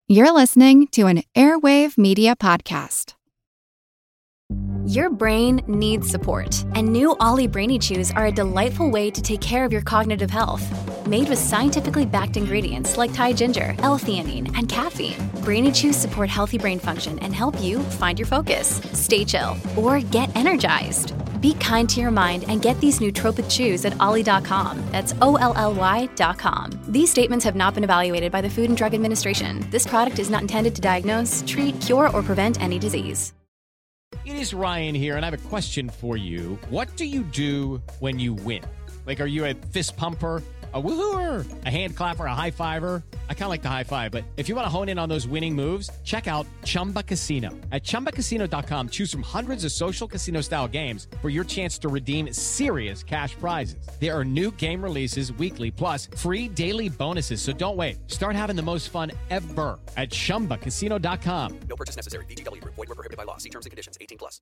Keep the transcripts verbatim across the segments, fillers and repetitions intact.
You're listening to an Airwave Media Podcast. Your brain needs support, and new Ollie Brainy Chews are a delightful way to take care of your cognitive health. Made with scientifically backed ingredients like Thai ginger, L-theanine, and caffeine, Brainy Chews support healthy brain function and help you find your focus, stay chill, or get energized. Be kind to your mind and get these nootropic chews at ollie dot com. That's O L L Y dot com. These statements have not been evaluated by the Food and Drug Administration. This product is not intended to diagnose, treat, cure, or prevent any disease. It is Ryan here, and I have a question for you. What do you do when you win? Like, are you a fist pumper, a woo-hooer, a hand clapper, a high-fiver? I kind of like the high-five, but if you want to hone in on those winning moves, check out Chumba Casino. At chumba casino dot com, choose from hundreds of social casino-style games for your chance to redeem serious cash prizes. There are new game releases weekly, plus free daily bonuses, so don't wait. Start having the most fun ever at chumba casino dot com. No purchase necessary. V G W. Void where prohibited by law. See terms and conditions. eighteen plus.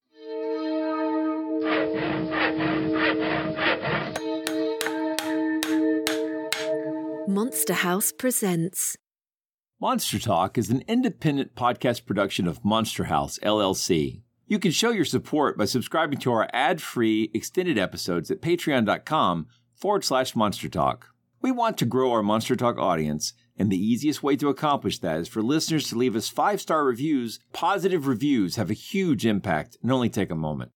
Monster House presents Monster Talk is an independent podcast production of Monster House, L L C. You can show your support by subscribing to our ad-free extended episodes at patreon.com forward slash Monster Talk. We want to grow our Monster Talk audience, and the easiest way to accomplish that is for listeners to leave us five-star reviews. Positive reviews have a huge impact and only take a moment.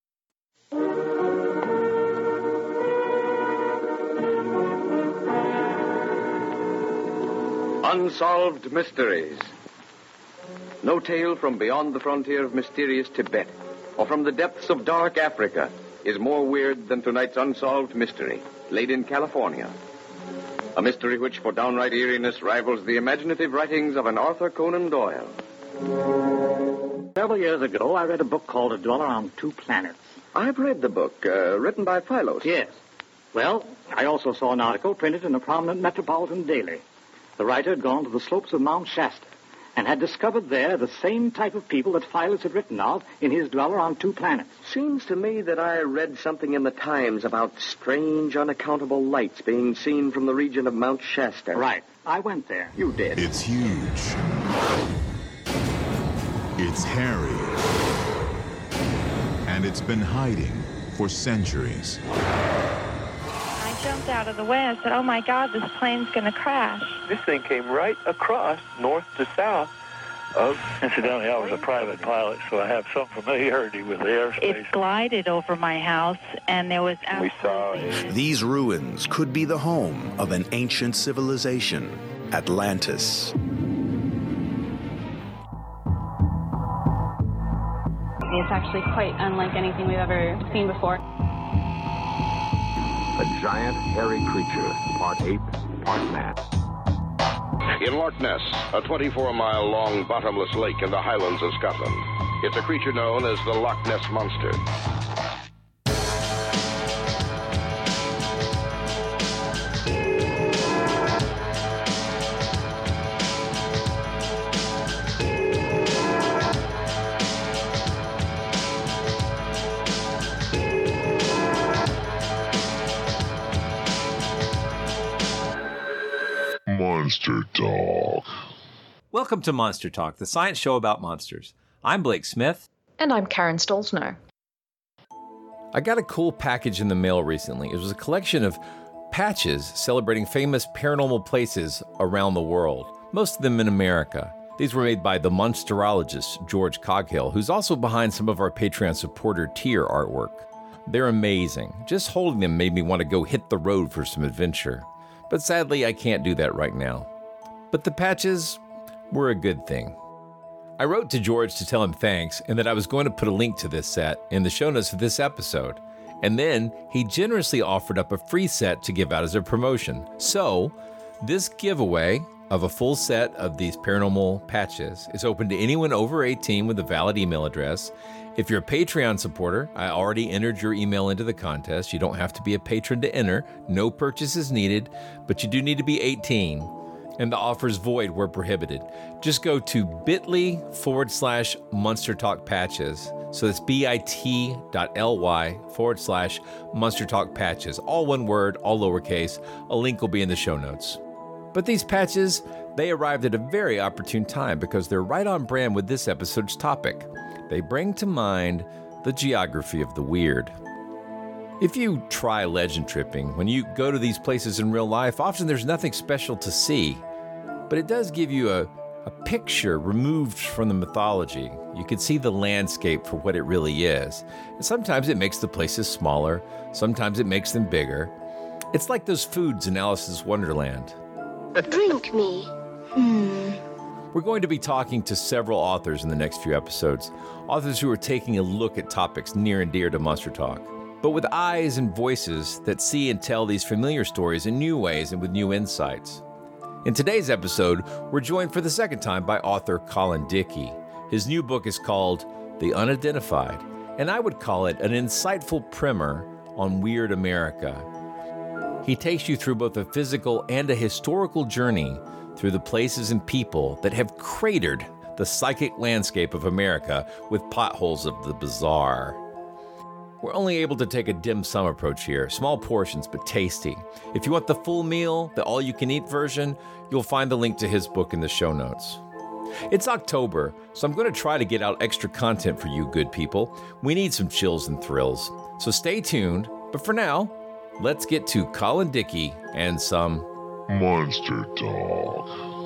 Unsolved Mysteries. No tale from beyond the frontier of mysterious Tibet or from the depths of dark Africa is more weird than tonight's unsolved mystery, laid in California. A mystery which, for downright eeriness, rivals the imaginative writings of an Arthur Conan Doyle. Several years ago, I read a book called A Dweller on Two Planets. I've read the book, uh, written by Philos. Yes. Well, I also saw an article printed in a prominent metropolitan daily. The writer had gone to the slopes of Mount Shasta and had discovered there the same type of people that Philos had written of in his Dweller on Two Planets. Seems to me that I read something in the Times about strange, unaccountable lights being seen from the region of Mount Shasta. Right. I went there. You did. It's huge. It's hairy. And it's been hiding for centuries. Jumped out of the way. I said, oh, my God, this plane's going to crash. This thing came right across, north to south of... Incidentally, I was a private pilot, so I have some familiarity with the airspace. It glided over my house, and there was absolutely... We saw it. These ruins could be the home of an ancient civilization, Atlantis. It's actually quite unlike anything we've ever seen before. A giant, hairy creature, part ape, part man. In Loch Ness, a twenty-four mile long bottomless lake in the Highlands of Scotland. It's a creature known as the Loch Ness Monster. Monster Talk. Welcome to Monster Talk, the science show about monsters. I'm Blake Smith. And I'm Karen Stolzno. I got a cool package in the mail recently. It was a collection of patches celebrating famous paranormal places around the world, most of them in America. These were made by the monsterologist George Coghill, who's also behind some of our Patreon supporter tier artwork. They're amazing. Just holding them made me want to go hit the road for some adventure. But sadly, I can't do that right now. But the patches were a good thing. I wrote to George to tell him thanks and that I was going to put a link to this set in the show notes of this episode. And then he generously offered up a free set to give out as a promotion. So this giveaway of a full set of these paranormal patches is open to anyone over eighteen with a valid email address. If you're a Patreon supporter, I already entered your email into the contest. You don't have to be a patron to enter. No purchase is needed, but you do need to be eighteen. And the offer's void where prohibited. Just go to bit.ly forward slash Monster Talk Patches. So that's bit.ly forward slash Monster Talk Patches. All one word, all lowercase. A link will be in the show notes. But these patches, They arrived at a very opportune time because they're right on brand with this episode's topic. They bring to mind the geography of the weird. If you try legend tripping, when you go to these places in real life, often there's nothing special to see, but it does give you a, a picture removed from the mythology. You can see the landscape for what it really is. And sometimes it makes the places smaller, sometimes it makes them bigger. It's like those foods in Alice's Wonderland. Drink me. Hmm. We're going to be talking to several authors in the next few episodes, authors who are taking a look at topics near and dear to Monster Talk, but with eyes and voices that see and tell these familiar stories in new ways and with new insights. In today's episode, we're joined for the second time by author Colin Dickey. His new book is called The Unidentified, and I would call it an insightful primer on weird America. He takes you through both a physical and a historical journey through the places and people that have cratered the psychic landscape of America with potholes of the bizarre. We're only able to take a dim sum approach here, small portions but tasty. If you want the full meal, the all-you-can-eat version, you'll find the link to his book in the show notes. It's October, so I'm going to try to get out extra content for you good people. We need some chills and thrills, so stay tuned. But for now, let's get to Colin Dickey and some Monster Talk.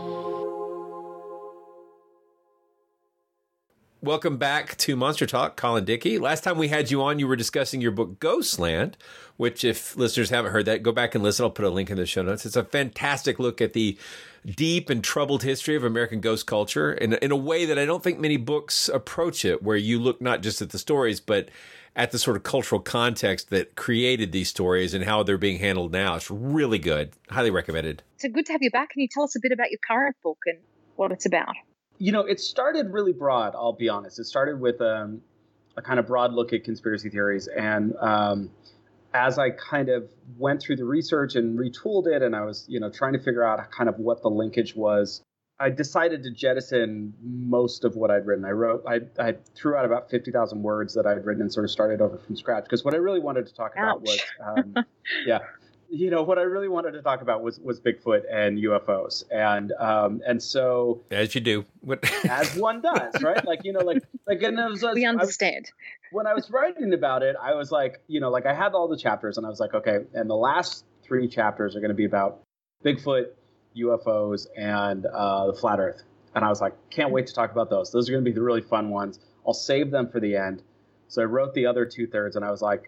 Welcome back to Monster Talk, Colin Dickey. Last time we had you on, you were discussing your book, Ghostland, which if listeners haven't heard that, go back and listen. I'll put a link in the show notes. It's a fantastic look at the deep and troubled history of American ghost culture in, in a way that I don't think many books approach it, where you look not just at the stories, but at the sort of cultural context that created these stories and how they're being handled now. It's really good. Highly recommended. So good to have you back. Can you tell us a bit about your current book and what it's about? You know, it started really broad, I'll be honest. It started with um, a kind of broad look at conspiracy theories. And um, as I kind of went through the research and retooled it, and I was, you know, trying to figure out kind of what the linkage was, I decided to jettison most of what I'd written. I wrote, I, I threw out about fifty thousand words that I'd written and sort of started over from scratch. Because what I really wanted to talk about was, um, yeah, you know, what I really wanted to talk about was was Bigfoot and U F Os. And um, and so, as you do, as one does, right? Like, you know, like, like, and it was, we understand. I was, when I was writing about it, I was like, you know, like I had all the chapters, and I was like, okay, and the last three chapters are going to be about Bigfoot, U F Os, and uh, the flat Earth. And I was like, can't wait to talk about those. Those are going to be the really fun ones. I'll save them for the end. So I wrote the other two thirds, and I was like,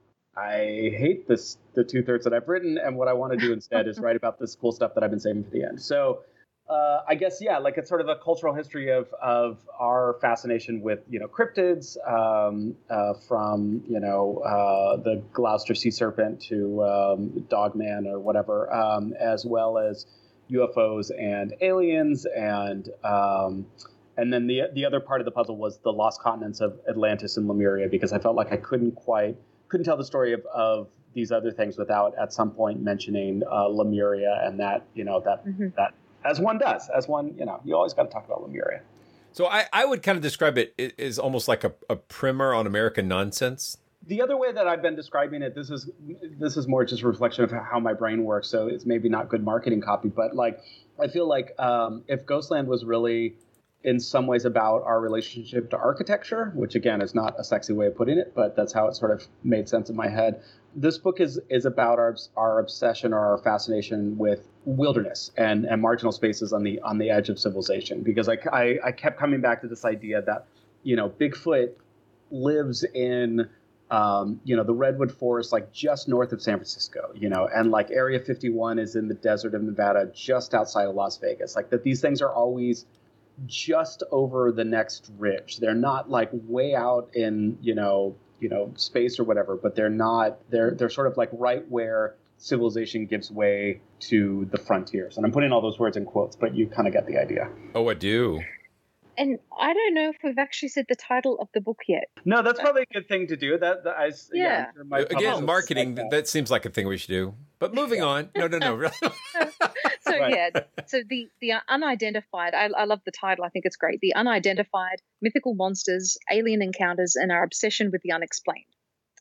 I hate this, the two thirds that I've written, and what I want to do instead is write about this cool stuff that I've been saving for the end. So uh, I guess, yeah, like it's sort of a cultural history of of our fascination with, you know, cryptids, um, uh, from, you know, uh, the Gloucester sea serpent to um, Dogman or whatever, um, as well as U F Os and aliens, and um, and then the the other part of the puzzle was the lost continents of Atlantis and Lemuria, because I felt like I couldn't quite couldn't tell the story of, of these other things without at some point mentioning uh, Lemuria, and that, you know, that mm-hmm. that as one does, as one, you know, you always got to talk about Lemuria. So I, I would kind of describe it as almost like a, a primer on American nonsense. The other way that I've been describing it, this is this is more just a reflection of how my brain works. So it's maybe not good marketing copy, but like I feel like um, if Ghostland was really in some ways about our relationship to architecture, which again is not a sexy way of putting it, but that's how it sort of made sense in my head. This book is is about our our obsession or our fascination with wilderness and, and marginal spaces on the on the edge of civilization. Because I, I, I kept coming back to this idea that, you know, Bigfoot lives in Um, you know, the redwood forest, like just north of San Francisco, you know, and like Area fifty-one is in the desert of Nevada, just outside of Las Vegas. Like that, these things are always just over the next ridge. They're not like way out in, you know, you know, space or whatever, but they're not, they're, they're sort of like right where civilization gives way to the frontiers. And I'm putting all those words in quotes, but you kind of get the idea. Oh, I do. And I don't know if we've actually said the title of the book yet. No, that's probably a good thing to do. That, that I, yeah. yeah my Again, marketing, that. that seems like a thing we should do. But moving on. No, no, no. Really. So, right. yeah. So the, the unidentified, I, I love the title. I think it's great. The Unidentified, Mythical Monsters, Alien Encounters, and Our Obsession with the Unexplained.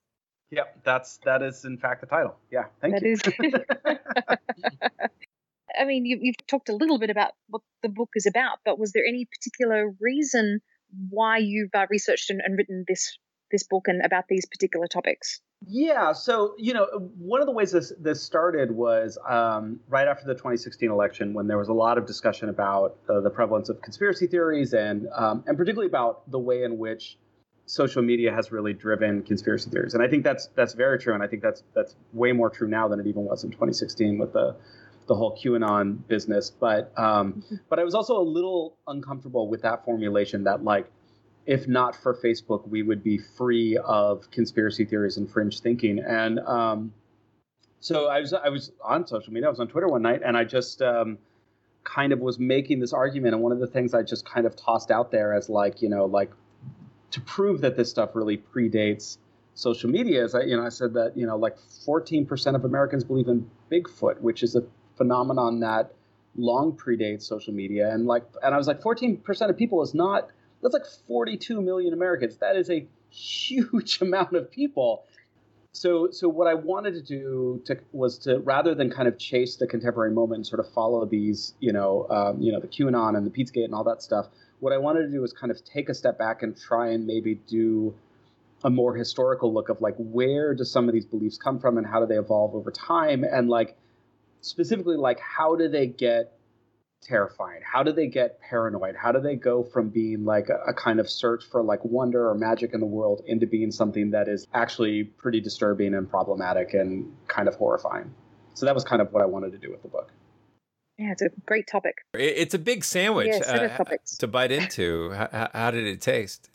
Yep, that's, that is in fact the title. Yeah, thank that you. Is I mean, you, you've talked a little bit about what the book is about, but was there any particular reason why you've uh, researched and, and written this this book and about these particular topics? Yeah, so, you know, one of the ways this, this started was um, right after the twenty sixteen election, when there was a lot of discussion about uh, the prevalence of conspiracy theories and um, and particularly about the way in which social media has really driven conspiracy theories. And I think that's that's very true. And I think that's that's way more true now than it even was in twenty sixteen with the the whole QAnon business. But um, mm-hmm. but I was also a little uncomfortable with that formulation that, like, if not for Facebook, we would be free of conspiracy theories and fringe thinking. And um, so I was I was on social media. I was on Twitter one night, and I just um, kind of was making this argument. And one of the things I just kind of tossed out there as, like, you know, like, to prove that this stuff really predates social media is, I, you know, I said that, you know, like fourteen percent of Americans believe in Bigfoot, which is a phenomenon that long predates social media. And like, and I was like, fourteen percent of people is not, that's like forty-two million Americans. That is a huge amount of people. So, so what I wanted to do to, was to, rather than kind of chase the contemporary moment and sort of follow these, you know, um, you know, the QAnon and the Pizzagate and all that stuff, what I wanted to do was kind of take a step back and try and maybe do a more historical look of, like, where do some of these beliefs come from and how do they evolve over time? And, like, specifically, like, how do they get terrifying? How do they get paranoid? How do they go from being like a, a kind of search for, like, wonder or magic in the world into being something that is actually pretty disturbing and problematic and kind of horrifying? So that was kind of what I wanted to do with the book. Yeah, it's a great topic. It's a big sandwich yeah, uh, to bite into. How, how did it taste?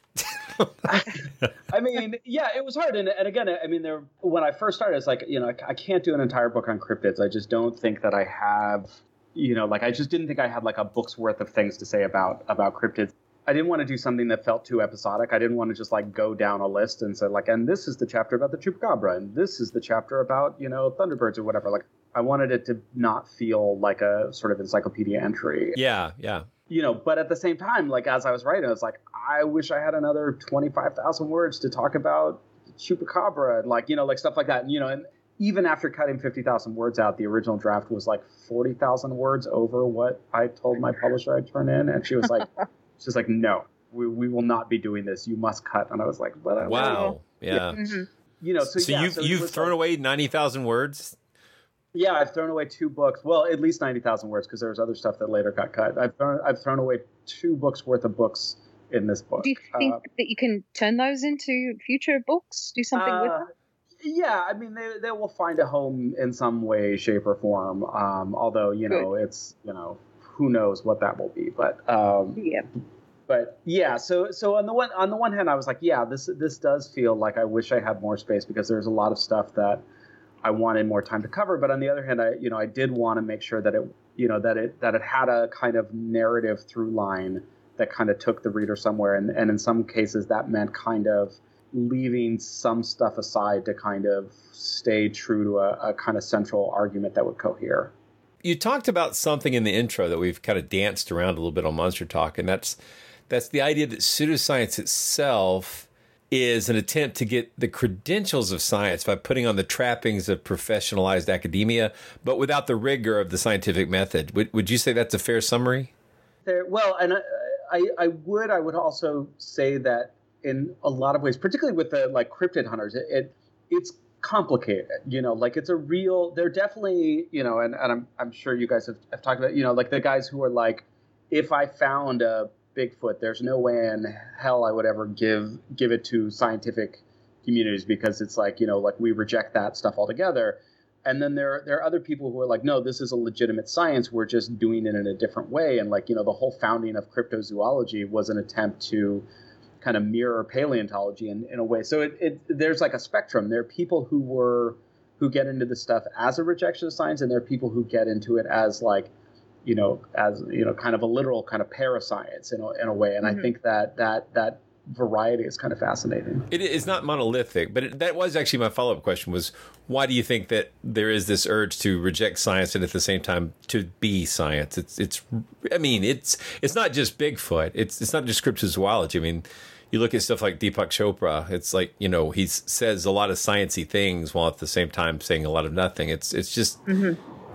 I mean, yeah, it was hard. And, and again, I mean, there, when I first started, it's like, you know, I, I can't do an entire book on cryptids. I just don't think that I have, you know, like, I just didn't think I had like a book's worth of things to say about, about cryptids. I didn't want to do something that felt too episodic. I didn't want to just like go down a list and say like, and this is the chapter about the chupacabra, and this is the chapter about, you know, thunderbirds or whatever. Like, I wanted it to not feel like a sort of encyclopedia entry. Yeah, yeah. You know, but at the same time, like, as I was writing, I was like, I wish I had another twenty-five thousand words to talk about chupacabra and, like, you know, like stuff like that. And, you know, and even after cutting fifty thousand words out, the original draft was like forty thousand words over what I told my publisher I'd turn in. And she was like, she's like, no, we, we will not be doing this. You must cut. And I was like, but I wow. will. Yeah. yeah. Mm-hmm. You know, so, so yeah, you've, so you've thrown like, away ninety thousand words? Yeah, I've thrown away two books. Well, at least ninety thousand words, because there was other stuff that later got cut. I've thrown, I've thrown away two books worth of books in this book. Do you think uh, that you can turn those into future books? Do something uh, with them? Yeah, I mean, they they will find a home in some way, shape, or form. Um, although, you know, Good. it's, you know, who knows what that will be. But um, yeah. But yeah, so so on the one on the one hand, I was like, yeah, this this does feel like I wish I had more space, because there's a lot of stuff that I wanted more time to cover. But on the other hand, I, you know, I did want to make sure that it, you know, that it, that it had a kind of narrative through line that kind of took the reader somewhere. And, and in some cases that meant kind of leaving some stuff aside to kind of stay true to a, a kind of central argument that would cohere. You talked about something in the intro that we've kind of danced around a little bit on Monster Talk. And that's, that's the idea that pseudoscience itself is an attempt to get the credentials of science by putting on the trappings of professionalized academia, but without the rigor of the scientific method. Would, would you say that's a fair summary? There, well, and I, I, I would, I would also say that in a lot of ways, particularly with the like cryptid hunters, it, it it's complicated. You know, like it's a real. They're definitely, you know, and, and I'm I'm sure you guys have, have talked about, you know, like the guys who are like, if I found a Bigfoot, there's no way in hell I would ever give give it to scientific communities, because it's like, you know, like we reject that stuff altogether. And then there there are other people who are like, no, this is a legitimate science. We're just doing it in a different way. And like, you know, the whole founding of cryptozoology was an attempt to kind of mirror paleontology in, in a way. So it, it there's like a spectrum. There are people who were who get into this stuff as a rejection of science, and there are people who get into it as like, you know, as, you know, kind of a literal kind of parascience in a, in a way. And mm-hmm. I think that that that variety is kind of fascinating. It is not monolithic, but it, that was actually my follow-up question was, why do you think that there is this urge to reject science and at the same time to be science? It's, it's, I mean, it's, it's not just Bigfoot. It's, it's not just cryptozoology. I mean, you look at stuff like Deepak Chopra, it's like, you know, he says a lot of sciencey things while at the same time saying a lot of nothing. It's, it's just, mm-hmm.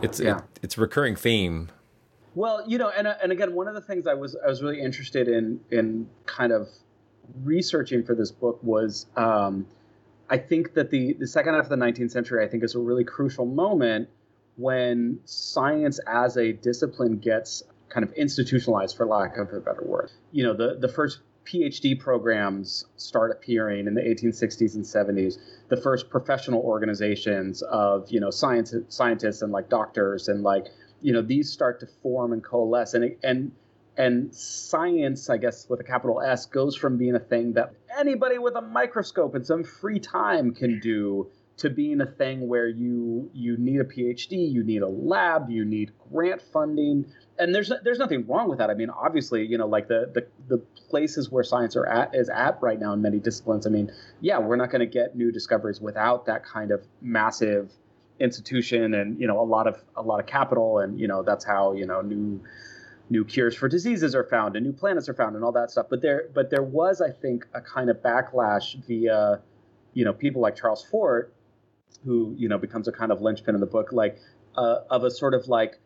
It's yeah. it, it's a recurring theme. Well, you know, and and again, one of the things I was I was really interested in in kind of researching for this book was um, I think that the the second half of the nineteenth century I think is a really crucial moment when science as a discipline gets kind of institutionalized, for lack of a better word. You know, the the first PhD programs start appearing in the eighteen sixties and seventies. The first professional organizations of, you know, science scientists and like doctors and like, you know, these start to form and coalesce. And and and science, I guess, with a capital S, goes from being a thing that anybody with a microscope and some free time can do to being a thing where you you need a PhD, you need a lab, you need grant funding. And there's there's nothing wrong with that. I mean, obviously, you know, like the the, the places where science are at is at right now in many disciplines. I mean, yeah, we're not going to get new discoveries without that kind of massive institution and, you know, a lot of a lot of capital. And, you know, that's how, you know, new new cures for diseases are found and new planets are found and all that stuff. But there but there was, I think, a kind of backlash via, you know, people like Charles Fort, who, you know, becomes a kind of linchpin in the book, like uh, of a sort of like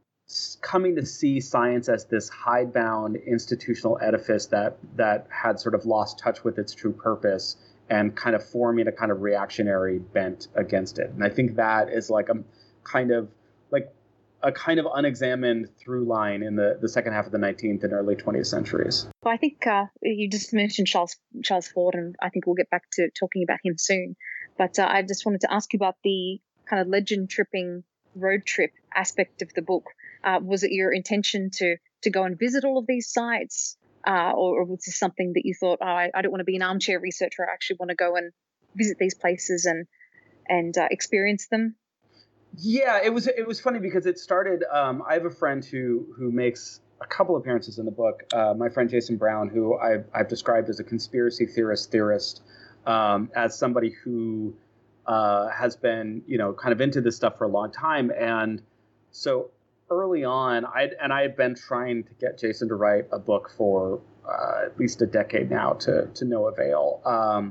coming to see science as this hidebound institutional edifice that that had sort of lost touch with its true purpose and kind of forming a kind of reactionary bent against it. And I think that is like a kind of like a kind of unexamined through line in the, the second half of the nineteenth and early twentieth centuries. Well, I think uh, you just mentioned Charles Charles Fort, and I think we'll get back to talking about him soon. But uh, I just wanted to ask you about the kind of legend tripping road trip aspect of the book. Uh, was it your intention to to go and visit all of these sites, uh, or, or was this something that you thought, oh, I, I don't want to be an armchair researcher, I actually want to go and visit these places and and uh, experience them? Yeah, it was it was funny because it started. Um, I have a friend who who makes a couple appearances in the book. Uh, my friend Jason Brown, who I've, I've described as a conspiracy theorist theorist, um, as somebody who uh, has been, you know, kind of into this stuff for a long time, and so. Early on, I and I had been trying to get Jason to write a book for uh, at least a decade now, to to no avail. Um,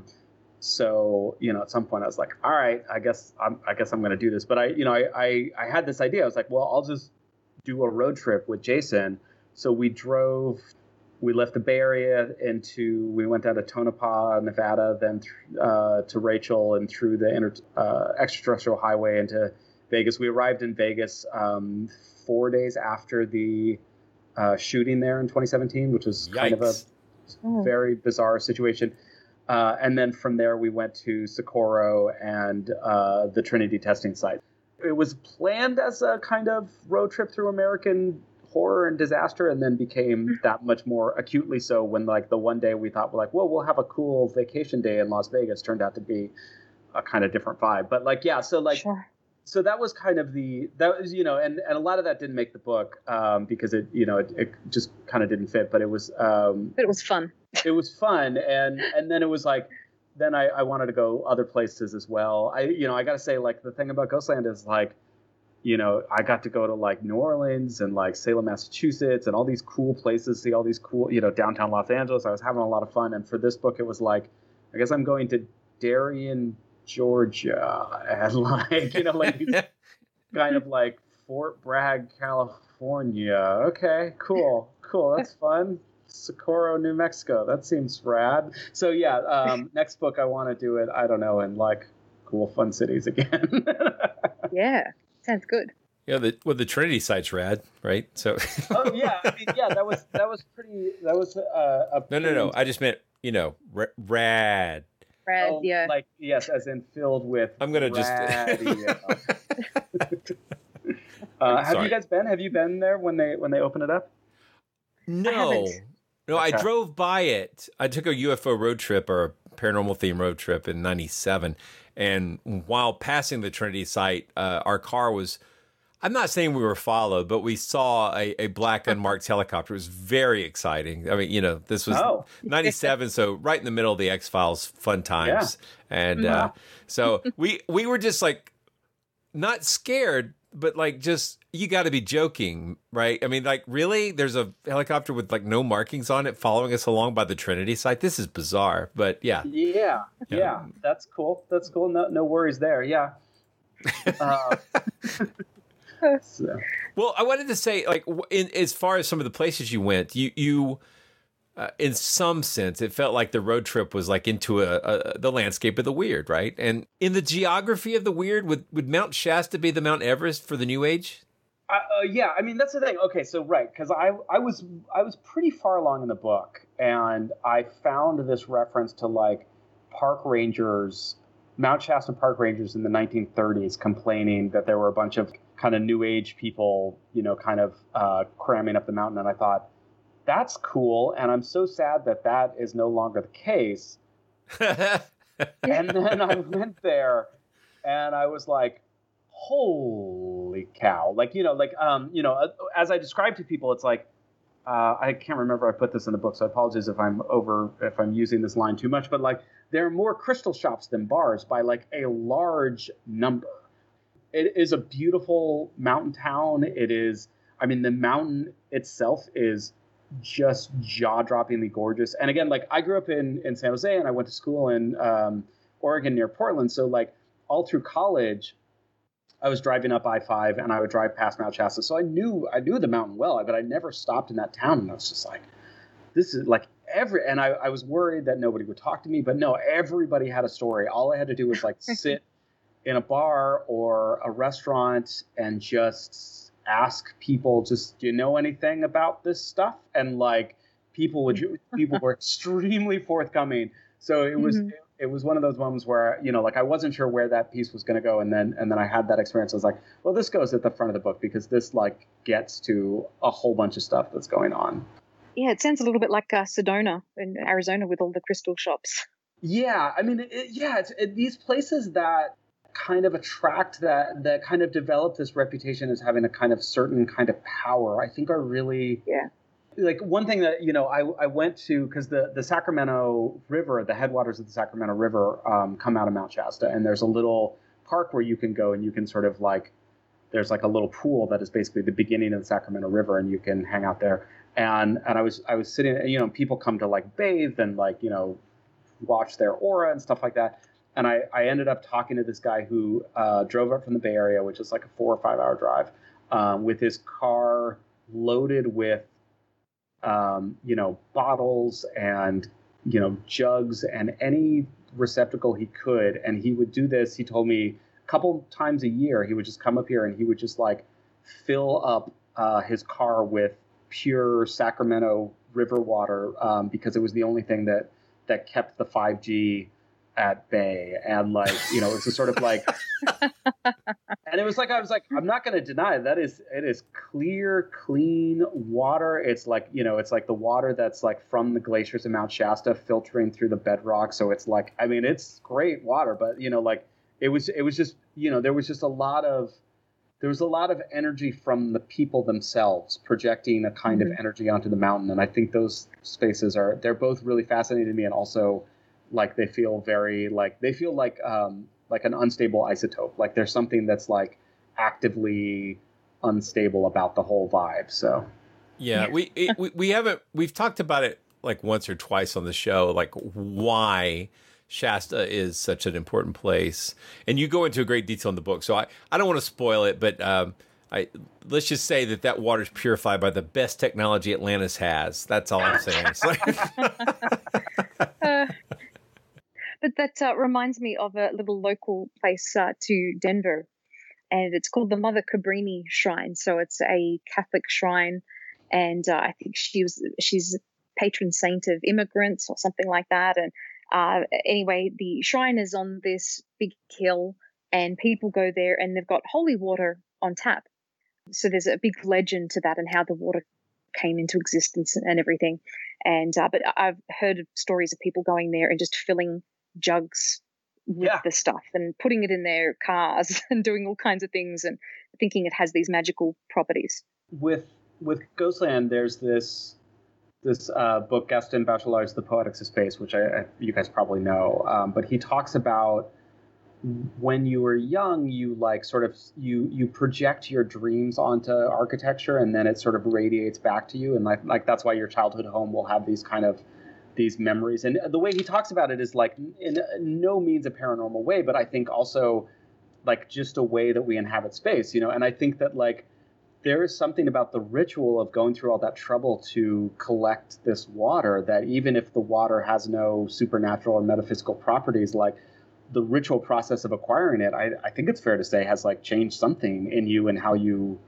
so you know, at some point, I was like, "All right, I guess I'm I guess I'm going to do this." But I, you know, I, I I had this idea. I was like, "Well, I'll just do a road trip with Jason." So we drove. We left the Bay Area into. We went down to Tonopah, Nevada, then th- uh, to Rachel, and through the inter, uh, extraterrestrial highway into Vegas. We arrived in Vegas um, four days after the uh, shooting there in twenty seventeen, which was Yikes. kind of a oh. very bizarre situation. Uh, and then from there, we went to Socorro and uh, the Trinity testing site. It was planned as a kind of road trip through American horror and disaster, and then became that much more acutely so when, like, the one day we thought, we're like, well, we'll have a cool vacation day in Las Vegas, turned out to be a kind of different vibe. But, like, yeah, so, like... Sure. So that was kind of the, that was, you know, and, and a lot of that didn't make the book um, because it, you know, it, it just kind of didn't fit, but it was. Um, but it was fun. It was fun. And, and then it was like, then I, I wanted to go other places as well. I, you know, I got to say, like, the thing about Ghostland is, like, you know, I got to go to, like, New Orleans and, like, Salem, Massachusetts and all these cool places, see all these cool, you know, downtown Los Angeles. I was having a lot of fun. And for this book, it was like, I guess I'm going to Darien, Georgia, and like, you know, like kind of like Fort Bragg, California. Okay, cool, cool, that's fun. Socorro, New Mexico, that seems rad. So yeah, um, next book I want to do it, I don't know, in like cool, fun cities again. Yeah, sounds good. Yeah, the well, the Trinity site's rad, right? So. Oh yeah, I mean, yeah, that was that was pretty. That was uh, a. No, no, no. I just meant, you know, r- rad. Rad, oh, yeah. Like, yes, as in filled with. I'm gonna just. uh, have Sorry. you guys been? Have you been there when they when they open it up? No, I no. Okay. I drove by it. I took a U F O road trip or a paranormal theme road trip in ninety-seven, and while passing the Trinity site, uh, our car was. I'm not saying we were followed, but we saw a, a black unmarked helicopter. It was very exciting. I mean, you know, this was oh. ninety-seven, so right in the middle of the X-Files fun times. Yeah. And uh, uh, so we we were just like, not scared, but like just, you got to be joking, right? I mean, like, really? There's a helicopter with like no markings on it following us along by the Trinity site? This is bizarre, but yeah. Yeah, yeah, yeah. That's cool. That's cool. No, no worries there, yeah. Uh, So. Well, I wanted to say, like, in, as far as some of the places you went, you, you uh, in some sense, it felt like the road trip was like into a, a the landscape of the weird, right? And in the geography of the weird, would, would Mount Shasta be the Mount Everest for the New Age? Uh, uh, yeah, I mean, that's the thing. Okay, so right, because I I was I was pretty far along in the book, and I found this reference to like park rangers, Mount Shasta park rangers in the nineteen thirties, complaining that there were a bunch of kind of New Age people, you know, kind of uh, cramming up the mountain, and I thought, that's cool, and I'm so sad that that is no longer the case. And then I went there, and I was like, holy cow. Like, you know, like, um, you know, as I describe to people, it's like, uh, I can't remember I put this in the book, so I apologize if I'm over, if I'm using this line too much, but like, there are more crystal shops than bars by like a large number. It is a beautiful mountain town. It is, I mean, the mountain itself is just jaw-droppingly gorgeous. And again, like, I grew up in, in San Jose, and I went to school in um, Oregon near Portland. So like, all through college, I was driving up I five, and I would drive past Mount Shasta. So I knew I knew the mountain well, but I never stopped in that town. And I was just like, this is like every, and I, I was worried that nobody would talk to me, but no, everybody had a story. All I had to do was like sit in a bar or a restaurant and just ask people, just, do you know anything about this stuff? And like, people would, people were extremely forthcoming. So it was, mm-hmm. it, it was one of those moments where, you know, like, I wasn't sure where that piece was going to go. And then, and then I had that experience. I was like, well, this goes at the front of the book, because this like gets to a whole bunch of stuff that's going on. Yeah. It sounds a little bit like uh, Sedona in Arizona with all the crystal shops. Yeah. I mean, it, yeah, it's it, these places that kind of attract that, that kind of develop this reputation as having a kind of certain kind of power, I think are really, yeah. Like, one thing that, you know, I, I went to, because the, the Sacramento River, the headwaters of the Sacramento River um, come out of Mount Shasta, and there's a little park where you can go and you can sort of like, there's like a little pool that is basically the beginning of the Sacramento River, and you can hang out there. And and I was I was sitting, you know, people come to like bathe and like, you know, watch their aura and stuff like that. And I, I ended up talking to this guy who uh, drove up from the Bay Area, which is like a four or five hour drive, um, with his car loaded with, um, you know, bottles and, you know, jugs and any receptacle he could. And he would do this. He told me a couple times a year, he would just come up here and he would just like fill up uh, his car with pure Sacramento River water, um, because it was the only thing that, that kept the five G at bay. And like, you know, it's a sort of like, and it was like, I was like, I'm not going to deny it. That is, it is clear, clean water. It's like, you know, it's like the water that's like from the glaciers of Mount Shasta filtering through the bedrock. So it's like, I mean, it's great water, but you know, like it was, it was just, you know, there was just a lot of, there was a lot of energy from the people themselves projecting a kind mm-hmm. of energy onto the mountain. And I think those spaces are, they're both really fascinating to me, and also like they feel very like they feel like um like an unstable isotope. Like there's something that's like actively unstable about the whole vibe. So yeah, we it, we we haven't we've talked about it like once or twice on the show, like why Shasta is such an important place, and you go into a great detail in the book. So I I don't want to spoil it, but um I let's just say that that water is purified by the best technology Atlantis has. That's all I'm saying. So, uh, But that uh, reminds me of a little local place uh, to Denver, and it's called the Mother Cabrini Shrine. So it's a Catholic shrine, and uh, I think she was she's patron saint of immigrants or something like that. And uh, anyway, the shrine is on this big hill, and people go there, and they've got holy water on tap. So there's a big legend to that and how the water came into existence and everything. And uh, but I've heard of stories of people going there and just filling jugs with yeah. the stuff and putting it in their cars and doing all kinds of things and thinking it has these magical properties. With with Ghostland, there's this this uh, book, Gaston Bachelard's The Poetics of Space, which I, I you guys probably know. Um, but he talks about when you were young, you like sort of you you project your dreams onto architecture, and then it sort of radiates back to you, and like like that's why your childhood home will have these kind of these memories. And the way he talks about it is like in no means a paranormal way, but I think also like just a way that we inhabit space, you know. And I think that like there is something about the ritual of going through all that trouble to collect this water that even if the water has no supernatural or metaphysical properties, like the ritual process of acquiring it, I, I think it's fair to say has like changed something in you and how you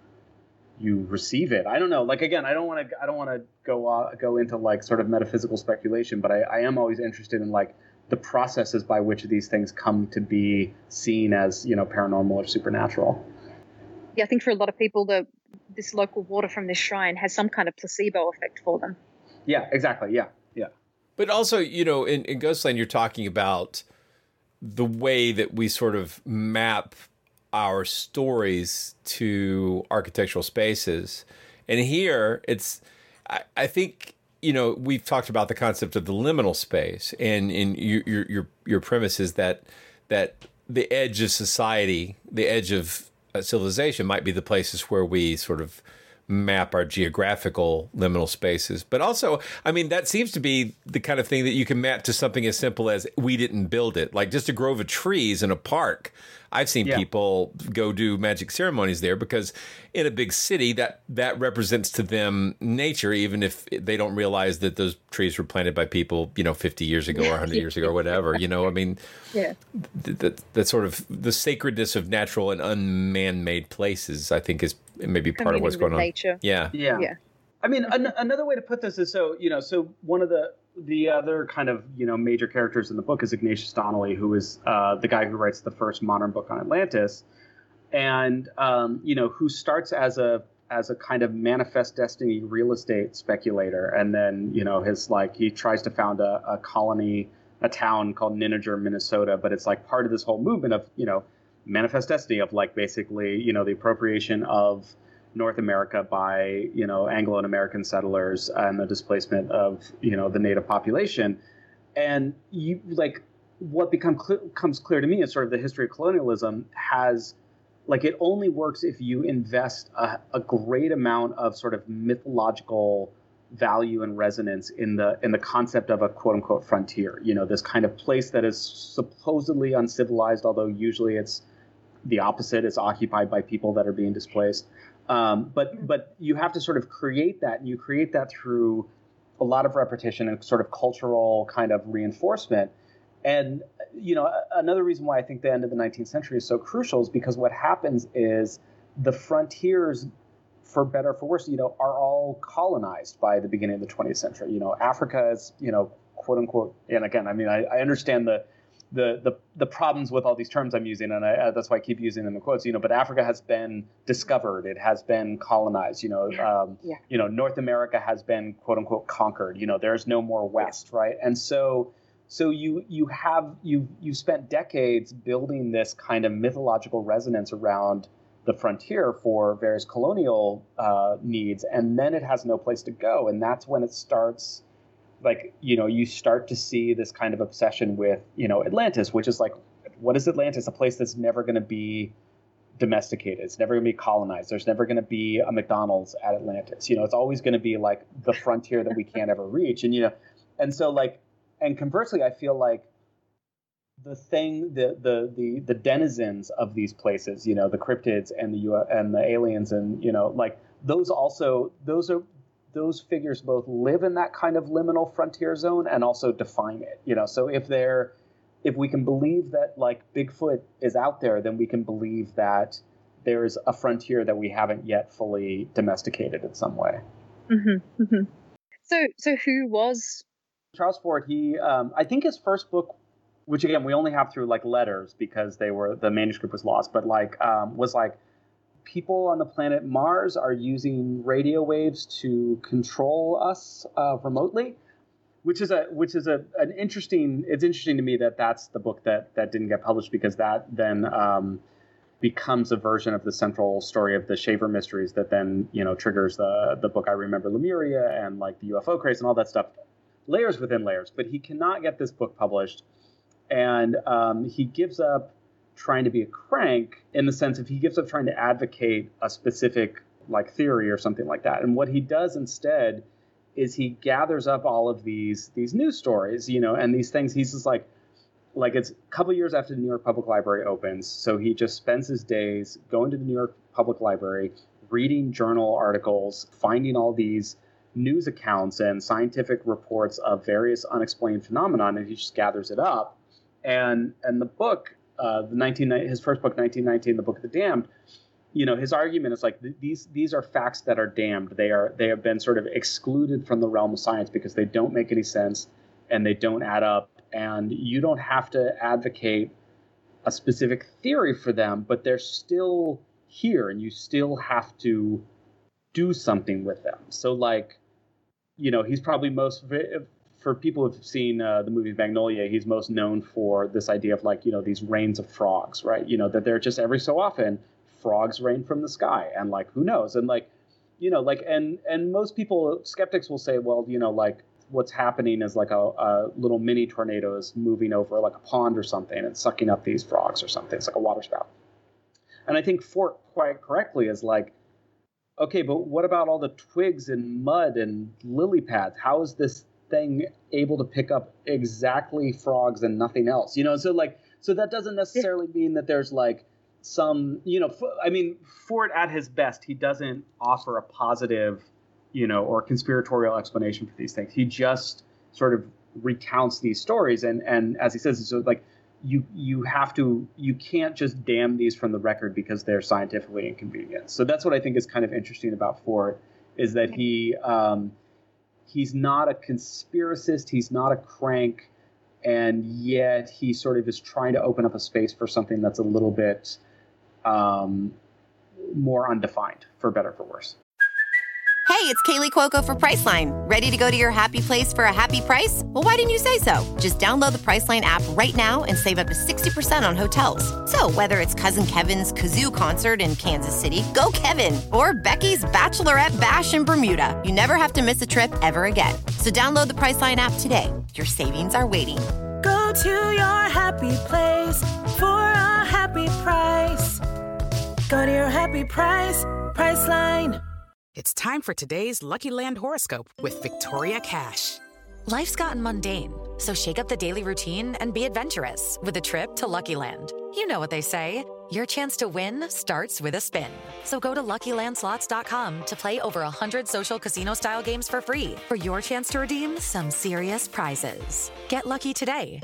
you receive it. I don't know. Like, again, I don't want to I don't want to go uh, go into like sort of metaphysical speculation, but I, I am always interested in like the processes by which these things come to be seen as, you know, paranormal or supernatural. Yeah, I think for a lot of people, the this local water from this shrine has some kind of placebo effect for them. Yeah, exactly. Yeah, yeah. But also, you know, in, in Ghostland, you're talking about the way that we sort of map our stories to architectural spaces. And here, it's, I, I think, you know, we've talked about the concept of the liminal space, and in your your your, your premise is that that the edge of society, the edge of uh, civilization, might be the places where we sort of map our geographical liminal spaces. But also, I mean, that seems to be the kind of thing that you can map to something as simple as we didn't build it, like just a grove of trees in a park. I've seen yeah. people go do magic ceremonies there because in a big city that that represents to them nature, even if they don't realize that those trees were planted by people, you know, fifty years ago or one hundred years ago or whatever, you know, I mean, yeah. that, that sort of the sacredness of natural and unman-made places, I think is maybe part of what's going on. Nature. Yeah. Yeah. Yeah. I mean, an- another way to put this is so, you know, so one of the, the other kind of, you know, major characters in the book is Ignatius Donnelly, who is uh, the guy who writes the first modern book on Atlantis, and um, you know, who starts as a as a kind of manifest destiny real estate speculator, and then, you know, his like he tries to found a, a colony, a town called Nininger, Minnesota, but it's like part of this whole movement of, you know, manifest destiny of like basically, you know, the appropriation of North America by, you know, Anglo and American settlers and the displacement of, you know, the native population. And you like what become cl- comes clear to me is sort of the history of colonialism has like it only works if you invest a, a great amount of sort of mythological value and resonance in the in the concept of a quote unquote frontier, you know, this kind of place that is supposedly uncivilized, although usually it's the opposite. It's occupied by people that are being displaced. Um, but but you have to sort of create that, and you create that through a lot of repetition and sort of cultural kind of reinforcement. And, you know, another reason why I think the end of the nineteenth century is so crucial is because what happens is the frontiers, for better or for worse, you know, are all colonized by the beginning of the twentieth century. You know, Africa is, you know, quote unquote, and again, I mean, I, I understand the The, the the problems with all these terms I'm using, and I, that's why I keep using them in quotes. You know, but Africa has been discovered; it has been colonized. You know, um, yeah. you know, North America has been quote unquote conquered. You know, there's no more West, right? And so, so you you have you you spent decades building this kind of mythological resonance around the frontier for various colonial uh, needs, and then it has no place to go, and that's when it starts. Like, you know, you start to see this kind of obsession with, you know, Atlantis, which is like, what is Atlantis? A place that's never going to be domesticated. It's never going to be colonized. There's never going to be a McDonald's at Atlantis. You know, it's always going to be like the frontier that we can't ever reach. And, you know, and so like, and conversely, I feel like the thing, the the the the denizens of these places, you know, the cryptids and the U- and the aliens and, you know, like those also, those are, those figures both live in that kind of liminal frontier zone and also define it, you know. So if they're, if we can believe that like Bigfoot is out there, then we can believe that there's a frontier that we haven't yet fully domesticated in some way. Mm-hmm, mm-hmm. So, so who was Charles Fort? He, um, I think his first book, which again we only have through like letters because they were the manuscript was lost, but like um, was like. People on the planet Mars are using radio waves to control us uh, remotely, which is a which is a an interesting. It's interesting to me that that's the book that that didn't get published because that then um, becomes a version of the central story of the Shaver Mysteries that then, you know, triggers the the book I Remember Lemuria and like the U F O craze and all that stuff, layers within layers. But he cannot get this book published, and um, he gives up. Trying to be a crank in the sense of he gives up trying to advocate a specific like theory or something like that. And what he does instead is he gathers up all of these these news stories, you know, and these things. He's just like, like it's a couple years after the New York Public Library opens, so he just spends his days going to the New York Public Library, reading journal articles, finding all these news accounts and scientific reports of various unexplained phenomenon, and he just gathers it up. And and the book, uh, the nineteen his first book, nineteen nineteen, The Book of the Damned, you know, his argument is like these these are facts that are damned. They are they have been sort of excluded from the realm of science because they don't make any sense and they don't add up. And you don't have to advocate a specific theory for them, but they're still here, and you still have to do something with them. So, like, you know, he's probably most for people who've seen uh, the movie Magnolia. He's most known for this idea of like, you know, these rains of frogs, right? You know, that they're just every so often frogs rain from the sky, and like, who knows? And like, you know, like, and and most people, skeptics will say, well, you know, like, what's happening is like a, a little mini tornado is moving over like a pond or something and sucking up these frogs or something. It's like a water spout. And I think Fort quite correctly is like, okay, but what about all the twigs and mud and lily pads? How is this thing able to pick up exactly frogs and nothing else? You know, so like, so that doesn't necessarily mean that there's like some, you know, I mean, Fort at his best, he doesn't offer a positive, you know, or conspiratorial explanation for these things. He just sort of recounts these stories. And, and as he says, it's sort of like, you, you have to, you can't just damn these from the record because they're scientifically inconvenient. So that's what I think is kind of interesting about Fort, is that he, um, he's not a conspiracist. He's not a crank. And yet he sort of is trying to open up a space for something that's a little bit um, more undefined, for better or for worse. Hey, it's Kaylee Cuoco for Priceline. Ready to go to your happy place for a happy price? Well, why didn't you say so? Just download the Priceline app right now and save up to sixty percent on hotels. So whether it's Cousin Kevin's Kazoo Concert in Kansas City, go Kevin, or Becky's Bachelorette Bash in Bermuda, you never have to miss a trip ever again. So download the Priceline app today. Your savings are waiting. Go to your happy place for a happy price. Go to your happy price, Priceline. It's time for today's Lucky Land horoscope with Victoria Cash. Life's gotten mundane, so shake up the daily routine and be adventurous with a trip to Lucky Land. You know what they say, your chance to win starts with a spin. So go to Lucky Land Slots dot com to play over one hundred social casino-style games for free for your chance to redeem some serious prizes. Get lucky today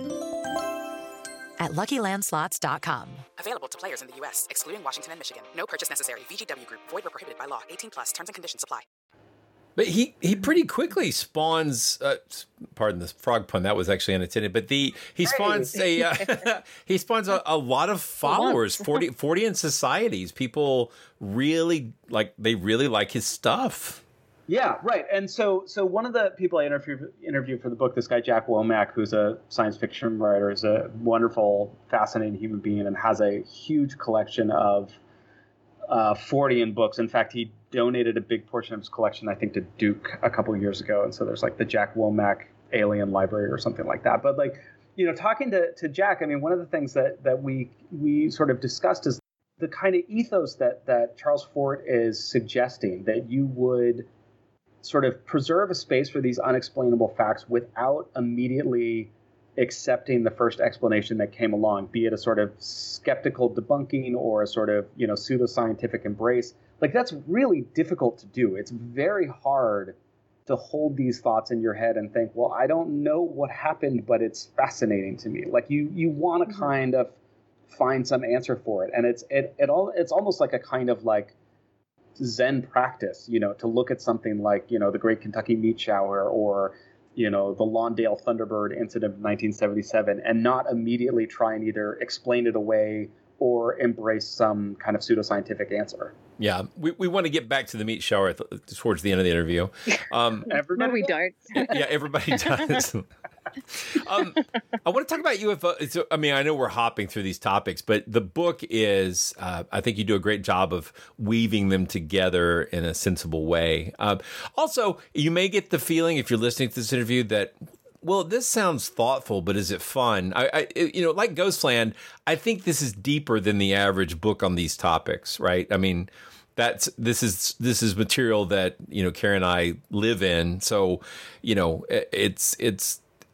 at Lucky Land Slots dot com. Available to players in the U S, excluding Washington and Michigan. No purchase necessary. V G W Group. Void where prohibited by law. eighteen plus. Terms and conditions apply. But he, he pretty quickly spawns, uh, pardon this frog pun, that was actually unintended, but the he spawns a uh, he spawns a, a lot of followers, forty, forty in societies. People really like, they really like his stuff. Yeah, right. And so so one of the people I interviewed interviewed for the book, this guy Jack Womack, who's a science fiction writer, is a wonderful, fascinating human being and has a huge collection of uh, Fortean books. In fact, he donated a big portion of his collection, I think, to Duke a couple of years ago. And so there's like the Jack Womack Alien Library or something like that. But like, you know, talking to, to Jack, I mean, one of the things that that we we sort of discussed is the kind of ethos that that Charles Fort is suggesting, that you would sort of preserve a space for these unexplainable facts without immediately accepting the first explanation that came along, be it a sort of skeptical debunking or a sort of, you know, pseudoscientific embrace. Like, that's really difficult to do. It's very hard to hold these thoughts in your head and think, well, I don't know what happened, but it's fascinating to me. Like, you you want to mm-hmm. kind of find some answer for it. And it's it, it all it's almost like a kind of like Zen practice, you know, to look at something like, you know, the Great Kentucky Meat Shower or, you know, the Lawndale Thunderbird incident of nineteen seventy-seven and not immediately try and either explain it away or embrace some kind of pseudoscientific answer. Yeah, we, we want to get back to the meat shower th- towards the end of the interview. Um, no, we don't. Yeah, everybody does. um, I want to talk about U F O. So, I mean, I know we're hopping through these topics, but the book is, uh, I think you do a great job of weaving them together in a sensible way. Um, also, you may get the feeling, if you're listening to this interview, that, well, this sounds thoughtful, but is it fun? I, I, you know, like Ghostland, I think this is deeper than the average book on these topics, right? I mean, that's this is this is material that, you know, Karen and I live in. So, you know, it's it's